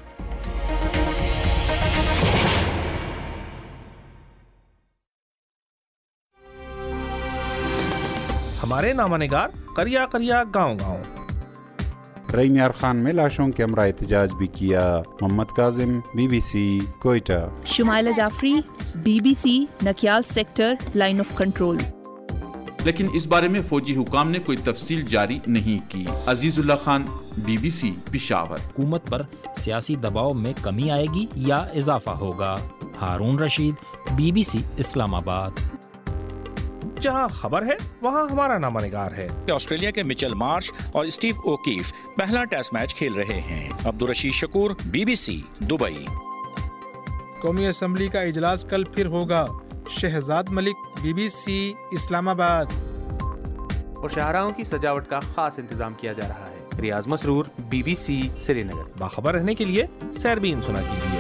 ہمارے نامہ نگار قریہ قریہ گاؤں گاؤں۔ رئی میار خان میں لاشوں کے ہمراہ احتجاج بھی کیا۔ Mohammad Kazim, B B C, Quetta. Shumaila Jafri, B B C, Nakyal sector, line of control. لیکن اس بارے میں فوجی حکام نے کوئی تفصیل جاری نہیں کی۔ Aziz Ullah Khan, B B C, Peshawar. حکومت پر سیاسی دباؤ میں کمی آئے گی یا اضافہ ہوگا؟ Haroon Rashid, B B C, Islamabad. جہاں خبر ہے وہاں ہمارا نامہ نگار ہے۔ آسٹریلیا کے مچل مارش اور اسٹیو اوکیف پہلا ٹیسٹ میچ کھیل رہے ہیں۔ Abdul Rashid Shakoor, B B C, Dubai. قومی اسمبلی کا اجلاس کل پھر ہوگا۔ Shahzad Malik, B B C, Islamabad. اور شاہراہوں کی سجاوٹ کا خاص انتظام کیا جا رہا ہے۔ Riyaz Masroor, B B C, Srinagar. باخبر رہنے کے لیے سیربین سنا کیجیے۔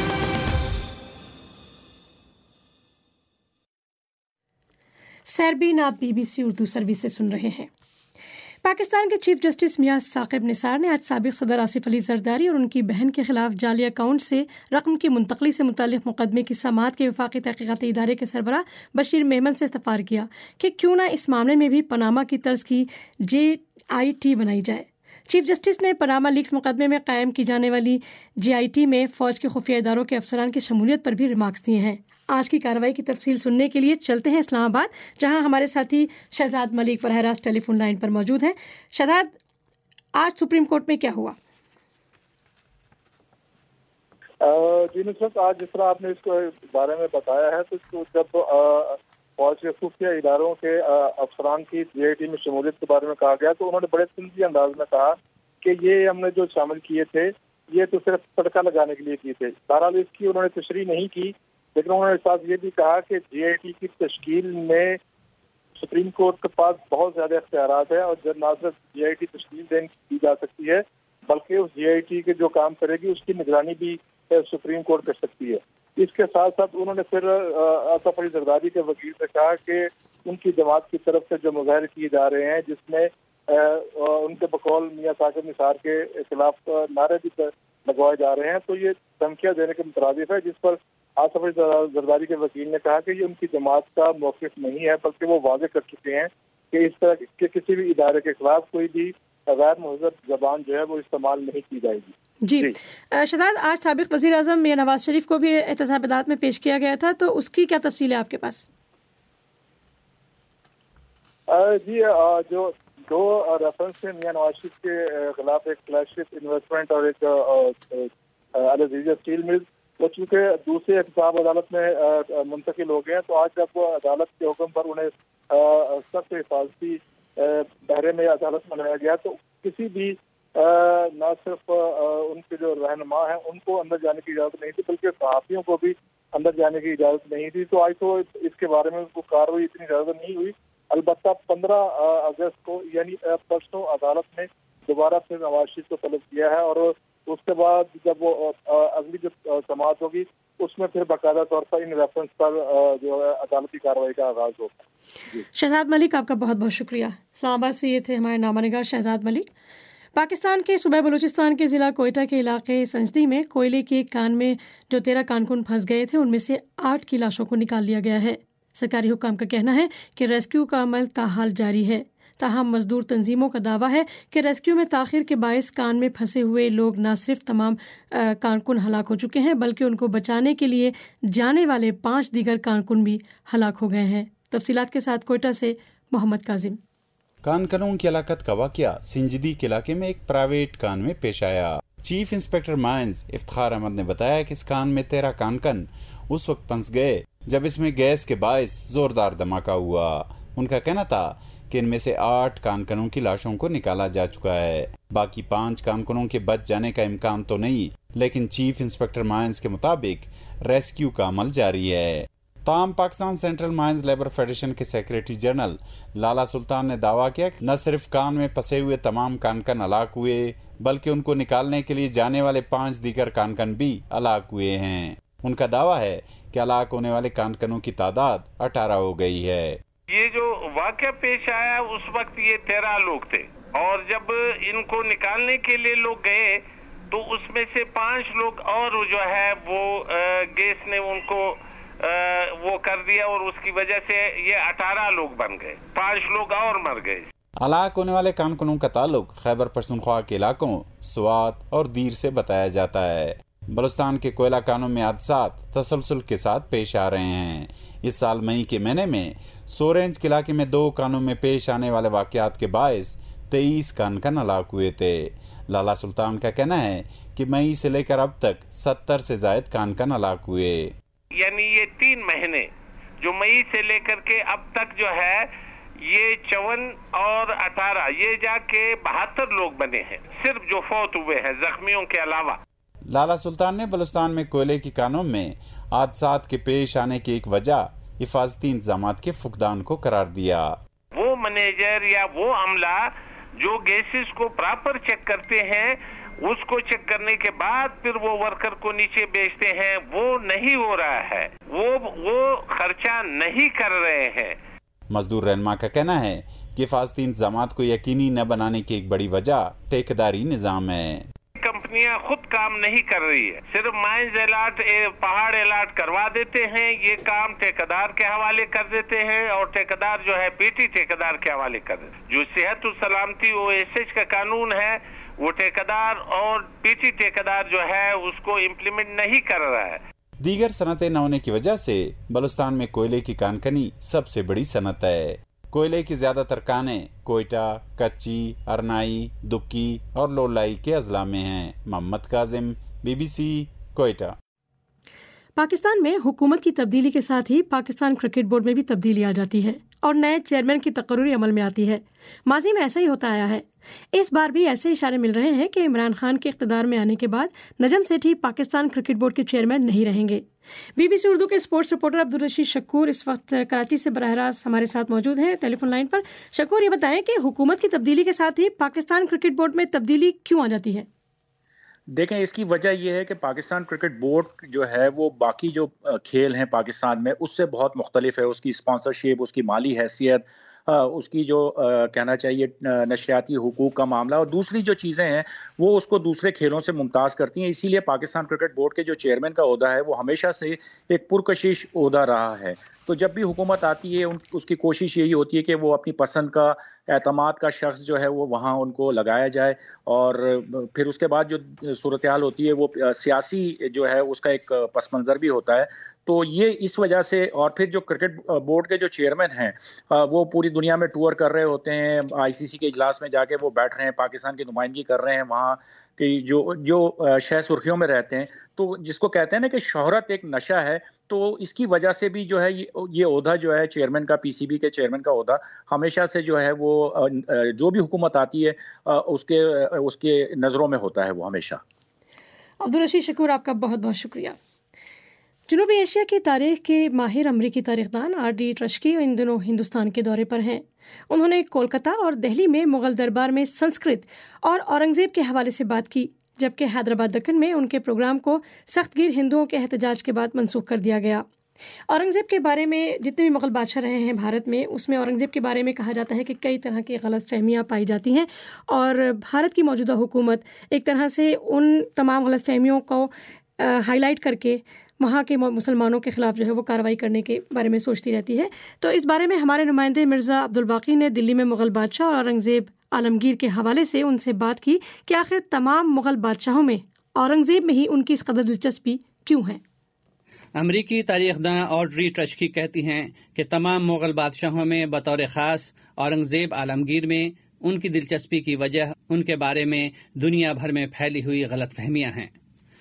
سیربین، آپ B B C Urdu service سے سن رہے ہیں۔ پاکستان کے چیف جسٹس میاں ثاقب نثار نے آج سابق صدر آصف علی زرداری اور ان کی بہن کے خلاف جعلی اکاؤنٹ سے رقم کی منتقلی سے متعلق مقدمے کی سماعت کے وفاقی تحقیقاتی ادارے کے سربراہ بشیر میمن سے استفسار کیا کہ کیوں نہ اس معاملے میں بھی پاناما کی طرز کی جے آئی ٹی بنائی جائے۔ چیف جسٹس نے پاناما لیکس مقدمے میں قائم کی جانے والی جے آئی ٹی میں فوج کے خفیہ اداروں کے افسران کی شمولیت پر بھی ریمارکس دیے ہیں۔ آج کی کارروائی کی تفصیل سننے کے لیے چلتے ہیں اسلام آباد، جہاں ہمارے ساتھی شہزاد ملک براہ راست ٹیلی فون لائن پر موجود ہیں۔ شہزاد، آج سپریم کورٹ میں کیا ہوا؟ جی نصرت، آج جس طرح آپ نے اس کو بارے میں بتایا ہے تو جب فوج کے خفیہ اداروں کے افسران کی جے آئی ٹی میں شمولیت کے بارے میں کہا گیا تو انہوں نے بڑے تنزیہ انداز میں کہا کہ یہ ہم نے جو شامل کیے تھے یہ تو صرف تڑکا لگانے کے لیے کیے تھے۔ بہرحال اس کی انہوں نے تشریح نہیں کی، لیکن انہوں نے ساتھ یہ بھی کہا کہ جے آئی ٹی کی تشکیل میں سپریم کورٹ کے پاس بہت زیادہ اختیارات ہیں اور جب نہ صرف جے آئی ٹی تشکیل دی جا سکتی ہے بلکہ اس جے آئی ٹی کے جو کام کرے گی اس کی نگرانی بھی سپریم کورٹ کر سکتی ہے۔ اس کے ساتھ ساتھ انہوں نے پھر آصف علی زرداری کے وکیل سے کہا کہ ان کی جماعت کی طرف سے جو مظاہرے کیے جا رہے ہیں جس میں ان کے بقول میاں ثاقب نثار کے خلاف نعرے بھی لگوائے جا رہے ہیں تو یہ دھمکیاں دینے کے مترادف ہے، جس پر آصف علی زرداری کے وکیل نے کہا کہ یہ ان کی جماعت کا موقف نہیں ہے بلکہ وہ واضح کر چکے ہیں کہ اس طرح کے کسی بھی ادارے کے خلاف کوئی بھی غیر مہذب زبان جو ہے وہ استعمال نہیں کی جائے گی۔ جی, جی. شہزاد، آج سابق وزیر اعظم میاں نواز شریف کو بھی احتساب عدالت میں پیش کیا گیا تھا، تو اس کی کیا تفصیل ہے آپ کے پاس؟ جی جو دو ریفرنس ہیں میاں نواز شریف کے خلاف، ایک فلیش شپ انویسٹمنٹ اور ایک العزیزیہ اسٹیل مل، وہ چونکہ دوسرے احتساب عدالت میں منتقل ہو گئے ہیں تو آج جب عدالت کے حکم پر انہیں سخت حفاظتی بہرے میں عدالت میں لایا گیا تو کسی بھی نہ صرف ان کے جو رہنما ہیں ان کو اندر جانے کی اجازت نہیں تھی بلکہ صحافیوں کو بھی اندر جانے کی اجازت نہیں تھی۔ تو آج تو اس کے بارے میں کوئی کارروائی اتنی اجازت نہیں ہوئی، البتہ پندرہ اگست کو یعنی پرسوں عدالت نے دوبارہ پھر نواز شریف کو طلب کیا ہے اور اس کے بعد جب وہ اگلی جو سماعت ہوگی اس میں پھر باقاعدہ طور پر ان ریفرنس پر جو ہے عدالتی کارروائی کا آغاز ہوگا۔ جی شہزاد ملک، آپ کا بہت بہت شکریہ۔ اسلام آباد سے یہ تھے ہمارے نامہ نگار شہزاد ملک۔ پاکستان کے صوبہ بلوچستان کے ضلع کوئٹہ کے علاقے سنجدی میں کوئلے کے ایک کان میں جو تیرہ کانکن پھنس گئے تھے ان میں سے آٹھ کی لاشوں کو نکال لیا گیا ہے۔ سرکاری حکام کا کہنا ہے کہ ریسکیو کا عمل تاحال جاری ہے، تاہم مزدور تنظیموں کا دعویٰ ہے کہ ریسکیو میں تاخیر کے باعث کان میں پھنسے ہوئے لوگ نہ صرف تمام کانکن ہلاک ہو چکے ہیں بلکہ ان کو بچانے کے لیے جانے والے پانچ دیگر کانکن بھی ہلاک ہو گئے ہیں۔ تفصیلات کے ساتھ کوئٹہ سے محمد کاظم۔ کانکنوں کی ہلاکت کا واقعہ سنجدی کے علاقے میں ایک پرائیویٹ کان میں پیش آیا۔ Chief inspector mines Iftikhar Ahmad نے بتایا کہ اس کان میں تیرہ کانکن اس وقت پھنس گئے جب اس میں گیس کے باعث زوردار دھماکہ ہوا۔ ان کا کہنا تھا کہ ان میں سے آٹھ کانکنوں کی لاشوں کو نکالا جا چکا ہے۔ باقی پانچ کارکنوں کے بچ جانے کا امکان تو نہیں، لیکن چیف انسپیکٹر مائنز کے مطابق ریسکیو کا عمل جاری ہے۔ تاہم Pakistan central mines labour federation کے سیکریٹری جنرل لالا سلطان نے دعویٰ کیا کہ نہ صرف کان میں پھنسے ہوئے تمام کانکن ہلاک ہوئے بلکہ ان کو نکالنے کے لیے جانے والے پانچ دیگر کانکن بھی ہلاک ہوئے ہیں۔ ان کا دعویٰ ہے کہ ہلاک ہونے والے کانکنوں کی تعداد اٹھارہ ہو گئی ہے۔ یہ جو واقعہ پیش آیا اس وقت یہ تیرہ لوگ تھے، اور جب ان کو نکالنے کے لیے لوگ گئے تو اس میں سے پانچ لوگ اور جو ہے وہ گیس نے ان کو وہ کر دیا، اور اس کی وجہ سے یہ اٹھارہ لوگ بن گئے، پانچ لوگ اور مر گئے۔ ہلاک ہونے والے کارکنوں کا تعلق خیبر پختونخوا کے علاقوں سوات اور دیر سے بتایا جاتا ہے۔ بلوچستان کے کوئلہ کانوں میں حادثات تسلسل کے ساتھ پیش آ رہے ہیں۔ اس سال مئی کے مہینے میں سورینج کے علاقے میں دو کانوں میں پیش آنے والے واقعات کے باعث تیئیس کانکن ہلاک ہوئے تھے۔ لالا سلطان کا کہنا ہے کہ مئی سے لے کر اب تک ستر سے زائد کانکن ہلاک ہوئے، یعنی یہ تین مہینے جو مئی سے لے کر کے اب تک جو ہے یہ چون اور اٹھارہ یہ جا کے بہتر لوگ بنے ہیں صرف جو فوت ہوئے ہیں زخمیوں کے علاوہ۔ لالا سلطان نے بلوچستان میں کوئلے کی کانوں میں حادثات کے پیش آنے کی ایک وجہ حفاظتی انتظامات کے فقدان کو قرار دیا۔ وہ مینیجر یا وہ عملہ جو گیسز کو پراپر چیک کرتے ہیں، اس کو چیک کرنے کے بعد پھر وہ ورکر کو نیچے بیچتے ہیں، وہ نہیں ہو رہا ہے، وہ وہ خرچہ نہیں کر رہے ہیں۔ مزدور رہنما کا کہنا ہے کہ حفاظتی انتظامات کو یقینی نہ بنانے کی ایک بڑی وجہ ٹھیکیداری نظام ہے۔ کمپنیاں خود کام نہیں کر رہی ہے، صرف مائنز الاٹ پہاڑ الاٹ کروا دیتے ہیں، یہ کام ٹھیکیدار کے حوالے کر دیتے ہیں، اور ٹھیکیدار جو ہے پی ٹی ٹھیکیدار کے حوالے کر دیتے ہیں۔ جو صحت و سلامتی او ایس ایچ کا قانون ہے وہ ٹھیکیدار اور پی ٹی ٹھیکیدار جو ہے اس کو امپلیمنٹ نہیں کر رہا ہے۔ دیگر صنعتیں نہ ہونے کی وجہ سے بلوچستان میں کوئلے کی کانکنی سب سے بڑی صنعت ہے۔ کوئلے کی زیادہ تر کانیں کوئٹہ، کچی، ارنائی، دکی اور لولائی کے اضلاع میں ہیں۔ محمد Kazim, B B C, Quetta. Pakistan میں حکومت کی تبدیلی کے ساتھ ہی پاکستان کرکٹ بورڈ میں بھی تبدیلی آ جاتی ہے اور نئے چیئرمین کی تقرری عمل میں آتی ہے۔ ماضی میں ایسا ہی ہوتا آیا ہے۔ اس بار بھی ایسے اشارے مل رہے ہیں کہ عمران خان کے اقتدار میں آنے کے بعد نجم سیٹھی پاکستان کرکٹ بورڈ کے چیئرمین نہیں رہیں گے۔ بی بی سی اردو کے اسپورٹس رپورٹر عبدالرشید شکور اس وقت کراچی سے براہ راست ہمارے ساتھ موجود ہیں ٹیلی فون لائن پر۔ شکور، یہ بتائیں کہ حکومت کی تبدیلی کے ساتھ ہی پاکستان کرکٹ بورڈ میں تبدیلی کیوں آ جاتی ہے؟ دیکھیں، اس کی وجہ یہ ہے کہ پاکستان کرکٹ بورڈ جو ہے وہ باقی جو کھیل ہیں پاکستان میں اس سے بہت مختلف ہے۔ اس کی اسپانسرشپ، اس کی مالی حیثیت، اس کی جو کہنا چاہیے نشریاتی حقوق کا معاملہ، اور دوسری جو چیزیں ہیں وہ اس کو دوسرے کھیلوں سے ممتاز کرتی ہیں۔ اسی لیے پاکستان کرکٹ بورڈ کے جو چیئرمین کا عہدہ ہے وہ ہمیشہ سے ایک پرکشش عہدہ رہا ہے۔ تو جب بھی حکومت آتی ہے اس کی کوشش یہی ہوتی ہے کہ وہ اپنی پسند کا اعتماد کا شخص جو ہے وہ وہاں ان کو لگایا جائے، اور پھر اس کے بعد جو صورتحال ہوتی ہے وہ سیاسی جو ہے اس کا ایک پس منظر بھی ہوتا ہے۔ تو یہ اس وجہ سے، اور پھر جو کرکٹ بورڈ کے جو چیئرمین ہیں وہ پوری دنیا میں ٹور کر رہے ہوتے ہیں، آئی سی سی کے اجلاس میں جا کے وہ بیٹھ رہے ہیں، پاکستان کی نمائندگی کر رہے ہیں وہاں کہ جو جو شہ سرخیوں میں رہتے ہیں، تو جس کو کہتے ہیں نا کہ شہرت ایک نشہ ہے، تو اس کی وجہ سے بھی جو ہے یہ عہدہ جو ہے چیئرمین کا، پی سی بی کے چیئرمین کا عہدہ ہمیشہ سے جو ہے وہ جو بھی حکومت آتی ہے اس کے اس کے نظروں میں ہوتا ہے وہ ہمیشہ۔ عبدالرشید شکور، آپ کا بہت بہت شکریہ۔ جنوبی ایشیا کی تاریخ کے ماہر امریکی تاریخ دان آر ڈی ٹرشکی ان دنوں ہندوستان کے دورے پر ہیں۔ انہوں نے کولکتہ اور دہلی میں مغل دربار میں سنسکرت اور اورنگزیب کے حوالے سے بات کی، جبکہ حیدرآباد دکن میں ان کے پروگرام کو سخت گیر ہندوؤں کے احتجاج کے بعد منسوخ کر دیا گیا۔ اورنگزیب کے بارے میں جتنے بھی مغل بادشاہ رہے ہیں بھارت میں، اس میں اورنگزیب کے بارے میں کہا جاتا ہے کہ کئی طرح کی غلط فہمیاں پائی جاتی ہیں، اور بھارت کی موجودہ حکومت ایک طرح سے ان تمام غلط فہمیوں کو ہائی لائٹ کر کے وہاں کے مسلمانوں کے خلاف جو ہے وہ کارروائی کرنے کے بارے میں سوچتی رہتی ہے۔ تو اس بارے میں ہمارے نمائندے مرزا عبدالباقی نے دلی میں مغل بادشاہ اور اورنگزیب عالمگیر کے حوالے سے ان سے بات کی کہ آخر تمام مغل بادشاہوں میں اورنگزیب میں ہی ان کی اس قدر دلچسپی کیوں ہے۔ امریکی تاریخ داں آڈری ٹرشکی کہتی ہیں کہ تمام مغل بادشاہوں میں بطور خاص اورنگزیب عالمگیر میں ان کی دلچسپی کی وجہ ان کے بارے میں دنیا بھر میں پھیلی ہوئی غلط فہمیاں ہیں۔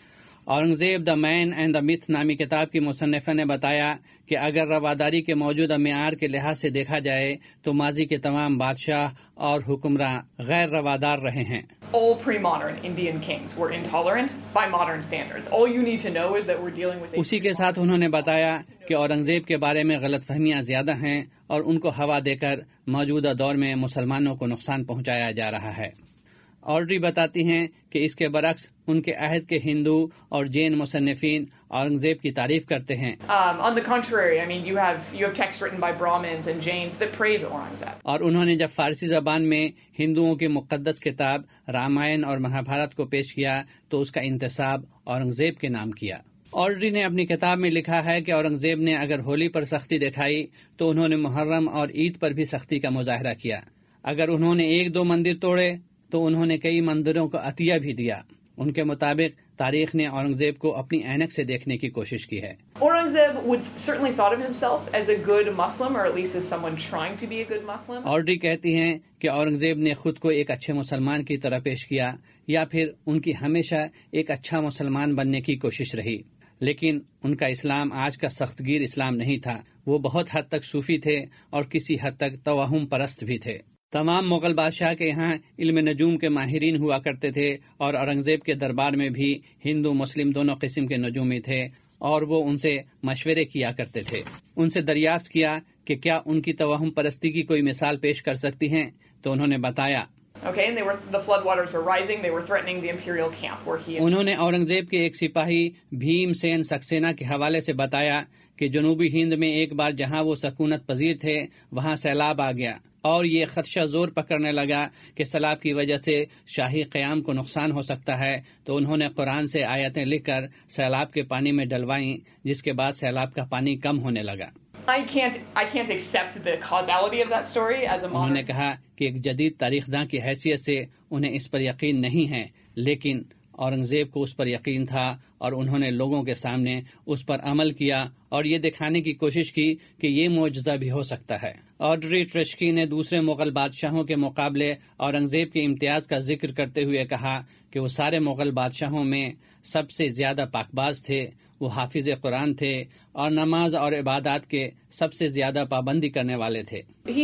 Aurangzeb the man and the myth نامی کتاب کی مصنفہ نے بتایا کہ اگر رواداری کے موجودہ معیار کے لحاظ سے دیکھا جائے تو ماضی کے تمام بادشاہ اور حکمراں غیر روادار رہے ہیں. All pre-modern Indian kings were intolerant by modern standards. All you need to know is that we're dealing with. اسی کے ساتھ انہوں نے بتایا کہ اورنگزیب کے بارے میں غلط فہمیاں زیادہ ہیں اور ان کو ہوا دے کر موجودہ دور میں مسلمانوں کو نقصان پہنچایا جا رہا ہے. آڈری بتاتی ہیں کہ اس کے برعکس ان کے عہد کے ہندو اور جین مصنفین اورنگزیب کی تعریف کرتے ہیں. Um, on the contrary, I mean, you have you have texts written by Brahmins and Jains that praise Aurangzeb. اور انہوں نے جب فارسی زبان میں ہندوؤں کی مقدس کتاب رامائن اور مہابھارت کو پیش کیا تو اس کا انتساب اورنگزیب کے نام کیا. آڈری نے اپنی کتاب میں لکھا ہے کہ اورنگزیب نے اگر ہولی پر سختی دکھائی تو انہوں نے محرم اور عید پر بھی سختی کا مظاہرہ کیا. اگر انہوں نے ایک دو مندر توڑے تو انہوں نے کئی مندروں کو عطیہ بھی دیا. ان کے مطابق تاریخ نے اورنگزیب کو اپنی عینک سے دیکھنے کی کوشش کی ہے. Aurangzeb would certainly thought of himself as a good Muslim, or at least as someone trying to be a good Muslim. Audrey کہتی ہیں کہ اورنگزیب نے خود کو ایک اچھے مسلمان کی طرح پیش کیا یا پھر ان کی ہمیشہ ایک اچھا مسلمان بننے کی کوشش رہی. لیکن ان کا اسلام آج کا سخت گیر اسلام نہیں تھا. وہ بہت حد تک صوفی تھے اور کسی حد تک توہم پرست بھی تھے. تمام مغل بادشاہ کے یہاں علم نجوم کے ماہرین ہوا کرتے تھے اور اورنگزیب کے دربار میں بھی ہندو مسلم دونوں قسم کے نجومی تھے اور وہ ان سے مشورے کیا کرتے تھے. ان سے دریافت کیا کہ کیا ان کی توہم پرستی کی کوئی مثال پیش کر سکتی ہیں تو انہوں نے بتایا. Okay, and they were the floodwaters were rising. They were threatening the imperial camp where he. انہوں نے اورنگزیب کے ایک سپاہی بھیم سین سکسینا کے حوالے سے بتایا کہ جنوبی ہند میں ایک بار جہاں وہ سکونت پذیر تھے وہاں سیلاب آ گیا اور یہ خدشہ زور پکڑنے لگا کہ سیلاب کی وجہ سے شاہی قیام کو نقصان ہو سکتا ہے. تو انہوں نے قرآن سے آیتیں لکھ کر سیلاب کے پانی میں ڈلوائیں جس کے بعد سیلاب کا پانی کم ہونے لگا. I can't I can't accept the causality of that story as a modern. انہوں نے کہا کہ ایک جدید تاریخ داں کی حیثیت سے انہیں اس پر یقین نہیں ہے لیکن اورنگزیب کو اس پر یقین تھا اور انہوں نے لوگوں کے سامنے اس پر عمل کیا اور یہ دکھانے کی کوشش کی کہ یہ معجزہ بھی ہو سکتا ہے. آڈری ٹرشکی نے دوسرے مغل بادشاہوں کے مقابلے اورنگزیب کے امتیاز کا ذکر کرتے ہوئے کہا کہ وہ سارے مغل بادشاہوں میں سب سے زیادہ پاک باز تھے. وہ حافظ قرآن تھے اور نماز اور عبادات کے سب سے زیادہ پابندی کرنے والے تھے.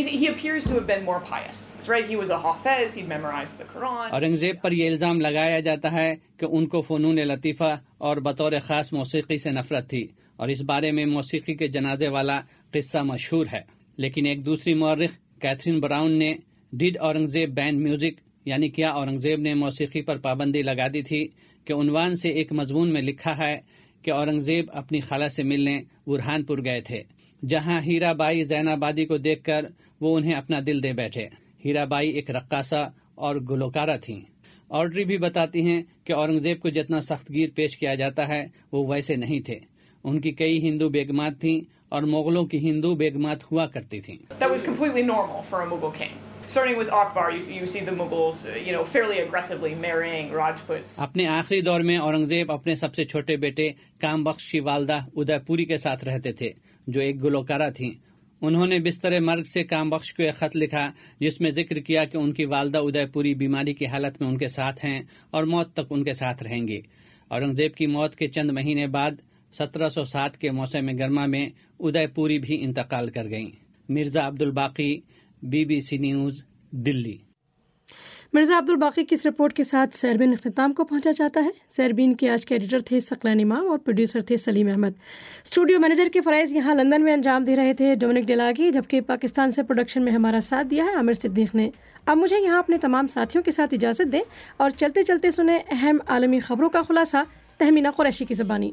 اورنگزیب پر یہ الزام لگایا جاتا ہے کہ ان کو فنون لطیفہ اور بطور خاص موسیقی سے نفرت تھی اور اس بارے میں موسیقی کے جنازے والا قصہ مشہور ہے. لیکن ایک دوسری مورخ کیتھرین براؤن نے ڈیڈ اورنگزیب بین میوزک یعنی کیا اورنگزیب نے موسیقی پر پابندی لگا دی تھی کہ عنوان سے ایک مضمون میں لکھا ہے کہ اورنگزیب اپنی خالہ سے ملنے برہان پور گئے تھے جہاں ہیرا بائی زین آبادی کو دیکھ کر وہ انہیں اپنا دل دے بیٹھے. ہیرا بائی ایک رقاصہ اور گلوکارہ تھیں. آڈری بھی بتاتی ہیں کہ اورنگزیب کو جتنا سخت گیر پیش کیا جاتا ہے وہ ویسے نہیں تھے. ان کی کئی ہندو بیگمات تھیں اور مغلوں کی ہندو بیگمات ہوا کرتی تھیں. That was completely normal for a Mughal king. Starting with Akbar, you see, you see the Mughals, you know, fairly aggressively marrying Rajputs. اپنے آخری دور میں اورنگزیب اپنے سب سے چھوٹے بیٹے کام بخش کی والدہ ادے پوری کے ساتھ رہتے تھے جو ایک گلوکارہ تھیں. انہوں نے بستر مرگ سے کام بخش کو ایک خط لکھا جس میں ذکر کیا کہ ان کی والدہ ادے پوری بیماری کی حالت میں ان کے ساتھ ہیں اور موت تک ان کے ساتھ رہیں گی. اورنگزیب کی موت کے چند مہینے بعد سترہ سو سات کے موسم گرما میں ادے پوری بھی انتقال کر گئیں. Mirza Abdul Baqi, B B C news, Delhi. Mirza Abdul Baqi کی اس رپورٹ کے ساتھ سیربین اختتام کو پہنچا جاتا ہے. سیربین کے آج کے ایڈیٹر تھے ثقلین امام اور پروڈیوسر تھے سلیم احمد. اسٹوڈیو مینیجر کے فرائض یہاں لندن میں انجام دے رہے تھے ڈومنک ڈیلاگی، جبکہ پاکستان سے پروڈکشن میں ہمارا ساتھ دیا ہے عامر صدیق نے. اب مجھے یہاں اپنے تمام ساتھیوں کے ساتھ اجازت دیں اور چلتے چلتے سنیں اہم عالمی خبروں کا خلاصہ تہمینہ قریشی کی زبانی.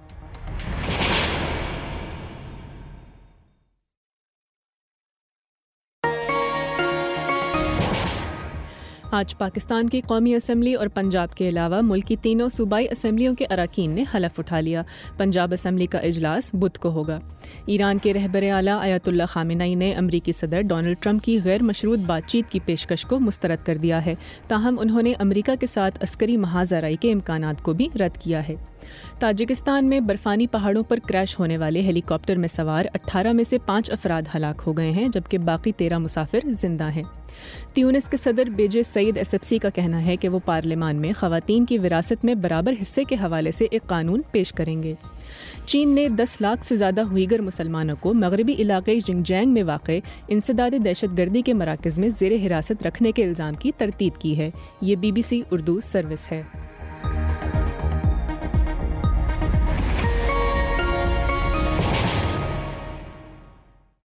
آج پاکستان کی قومی اسمبلی اور پنجاب کے علاوہ ملک کی تینوں صوبائی اسمبلیوں کے اراکین نے حلف اٹھا لیا. پنجاب اسمبلی کا اجلاس بدھ کو ہوگا. ایران کے رہبر اعلیٰ آیت اللہ خامنئی نے امریکی صدر ڈونلڈ ٹرمپ کی غیر مشروط بات چیت کی پیشکش کو مسترد کر دیا ہے، تاہم انہوں نے امریکہ کے ساتھ عسکری محاذ آرائی کے امکانات کو بھی رد کیا ہے. تاجکستان میں برفانی پہاڑوں پر کریش ہونے والے ہیلی کاپٹر میں سوار اٹھارہ میں سے پانچ افراد ہلاک ہو گئے ہیں جبکہ باقی تیرہ مسافر زندہ ہیں۔ تیونس کے صدر بیجے سعید ایس ایف سی کا کہنا ہے کہ وہ پارلیمان میں خواتین کی وراثت میں برابر حصے کے حوالے سے ایک قانون پیش کریں گے۔ چین نے دس لاکھ سے زیادہ ہوئیگر مسلمانوں کو مغربی علاقے ژنگجیانگ میں واقع انسداد دہشت گردی کے مراکز میں زیر حراست رکھنے کے الزام کی تردید کی ہے۔ یہ B B C Urdu service ہے۔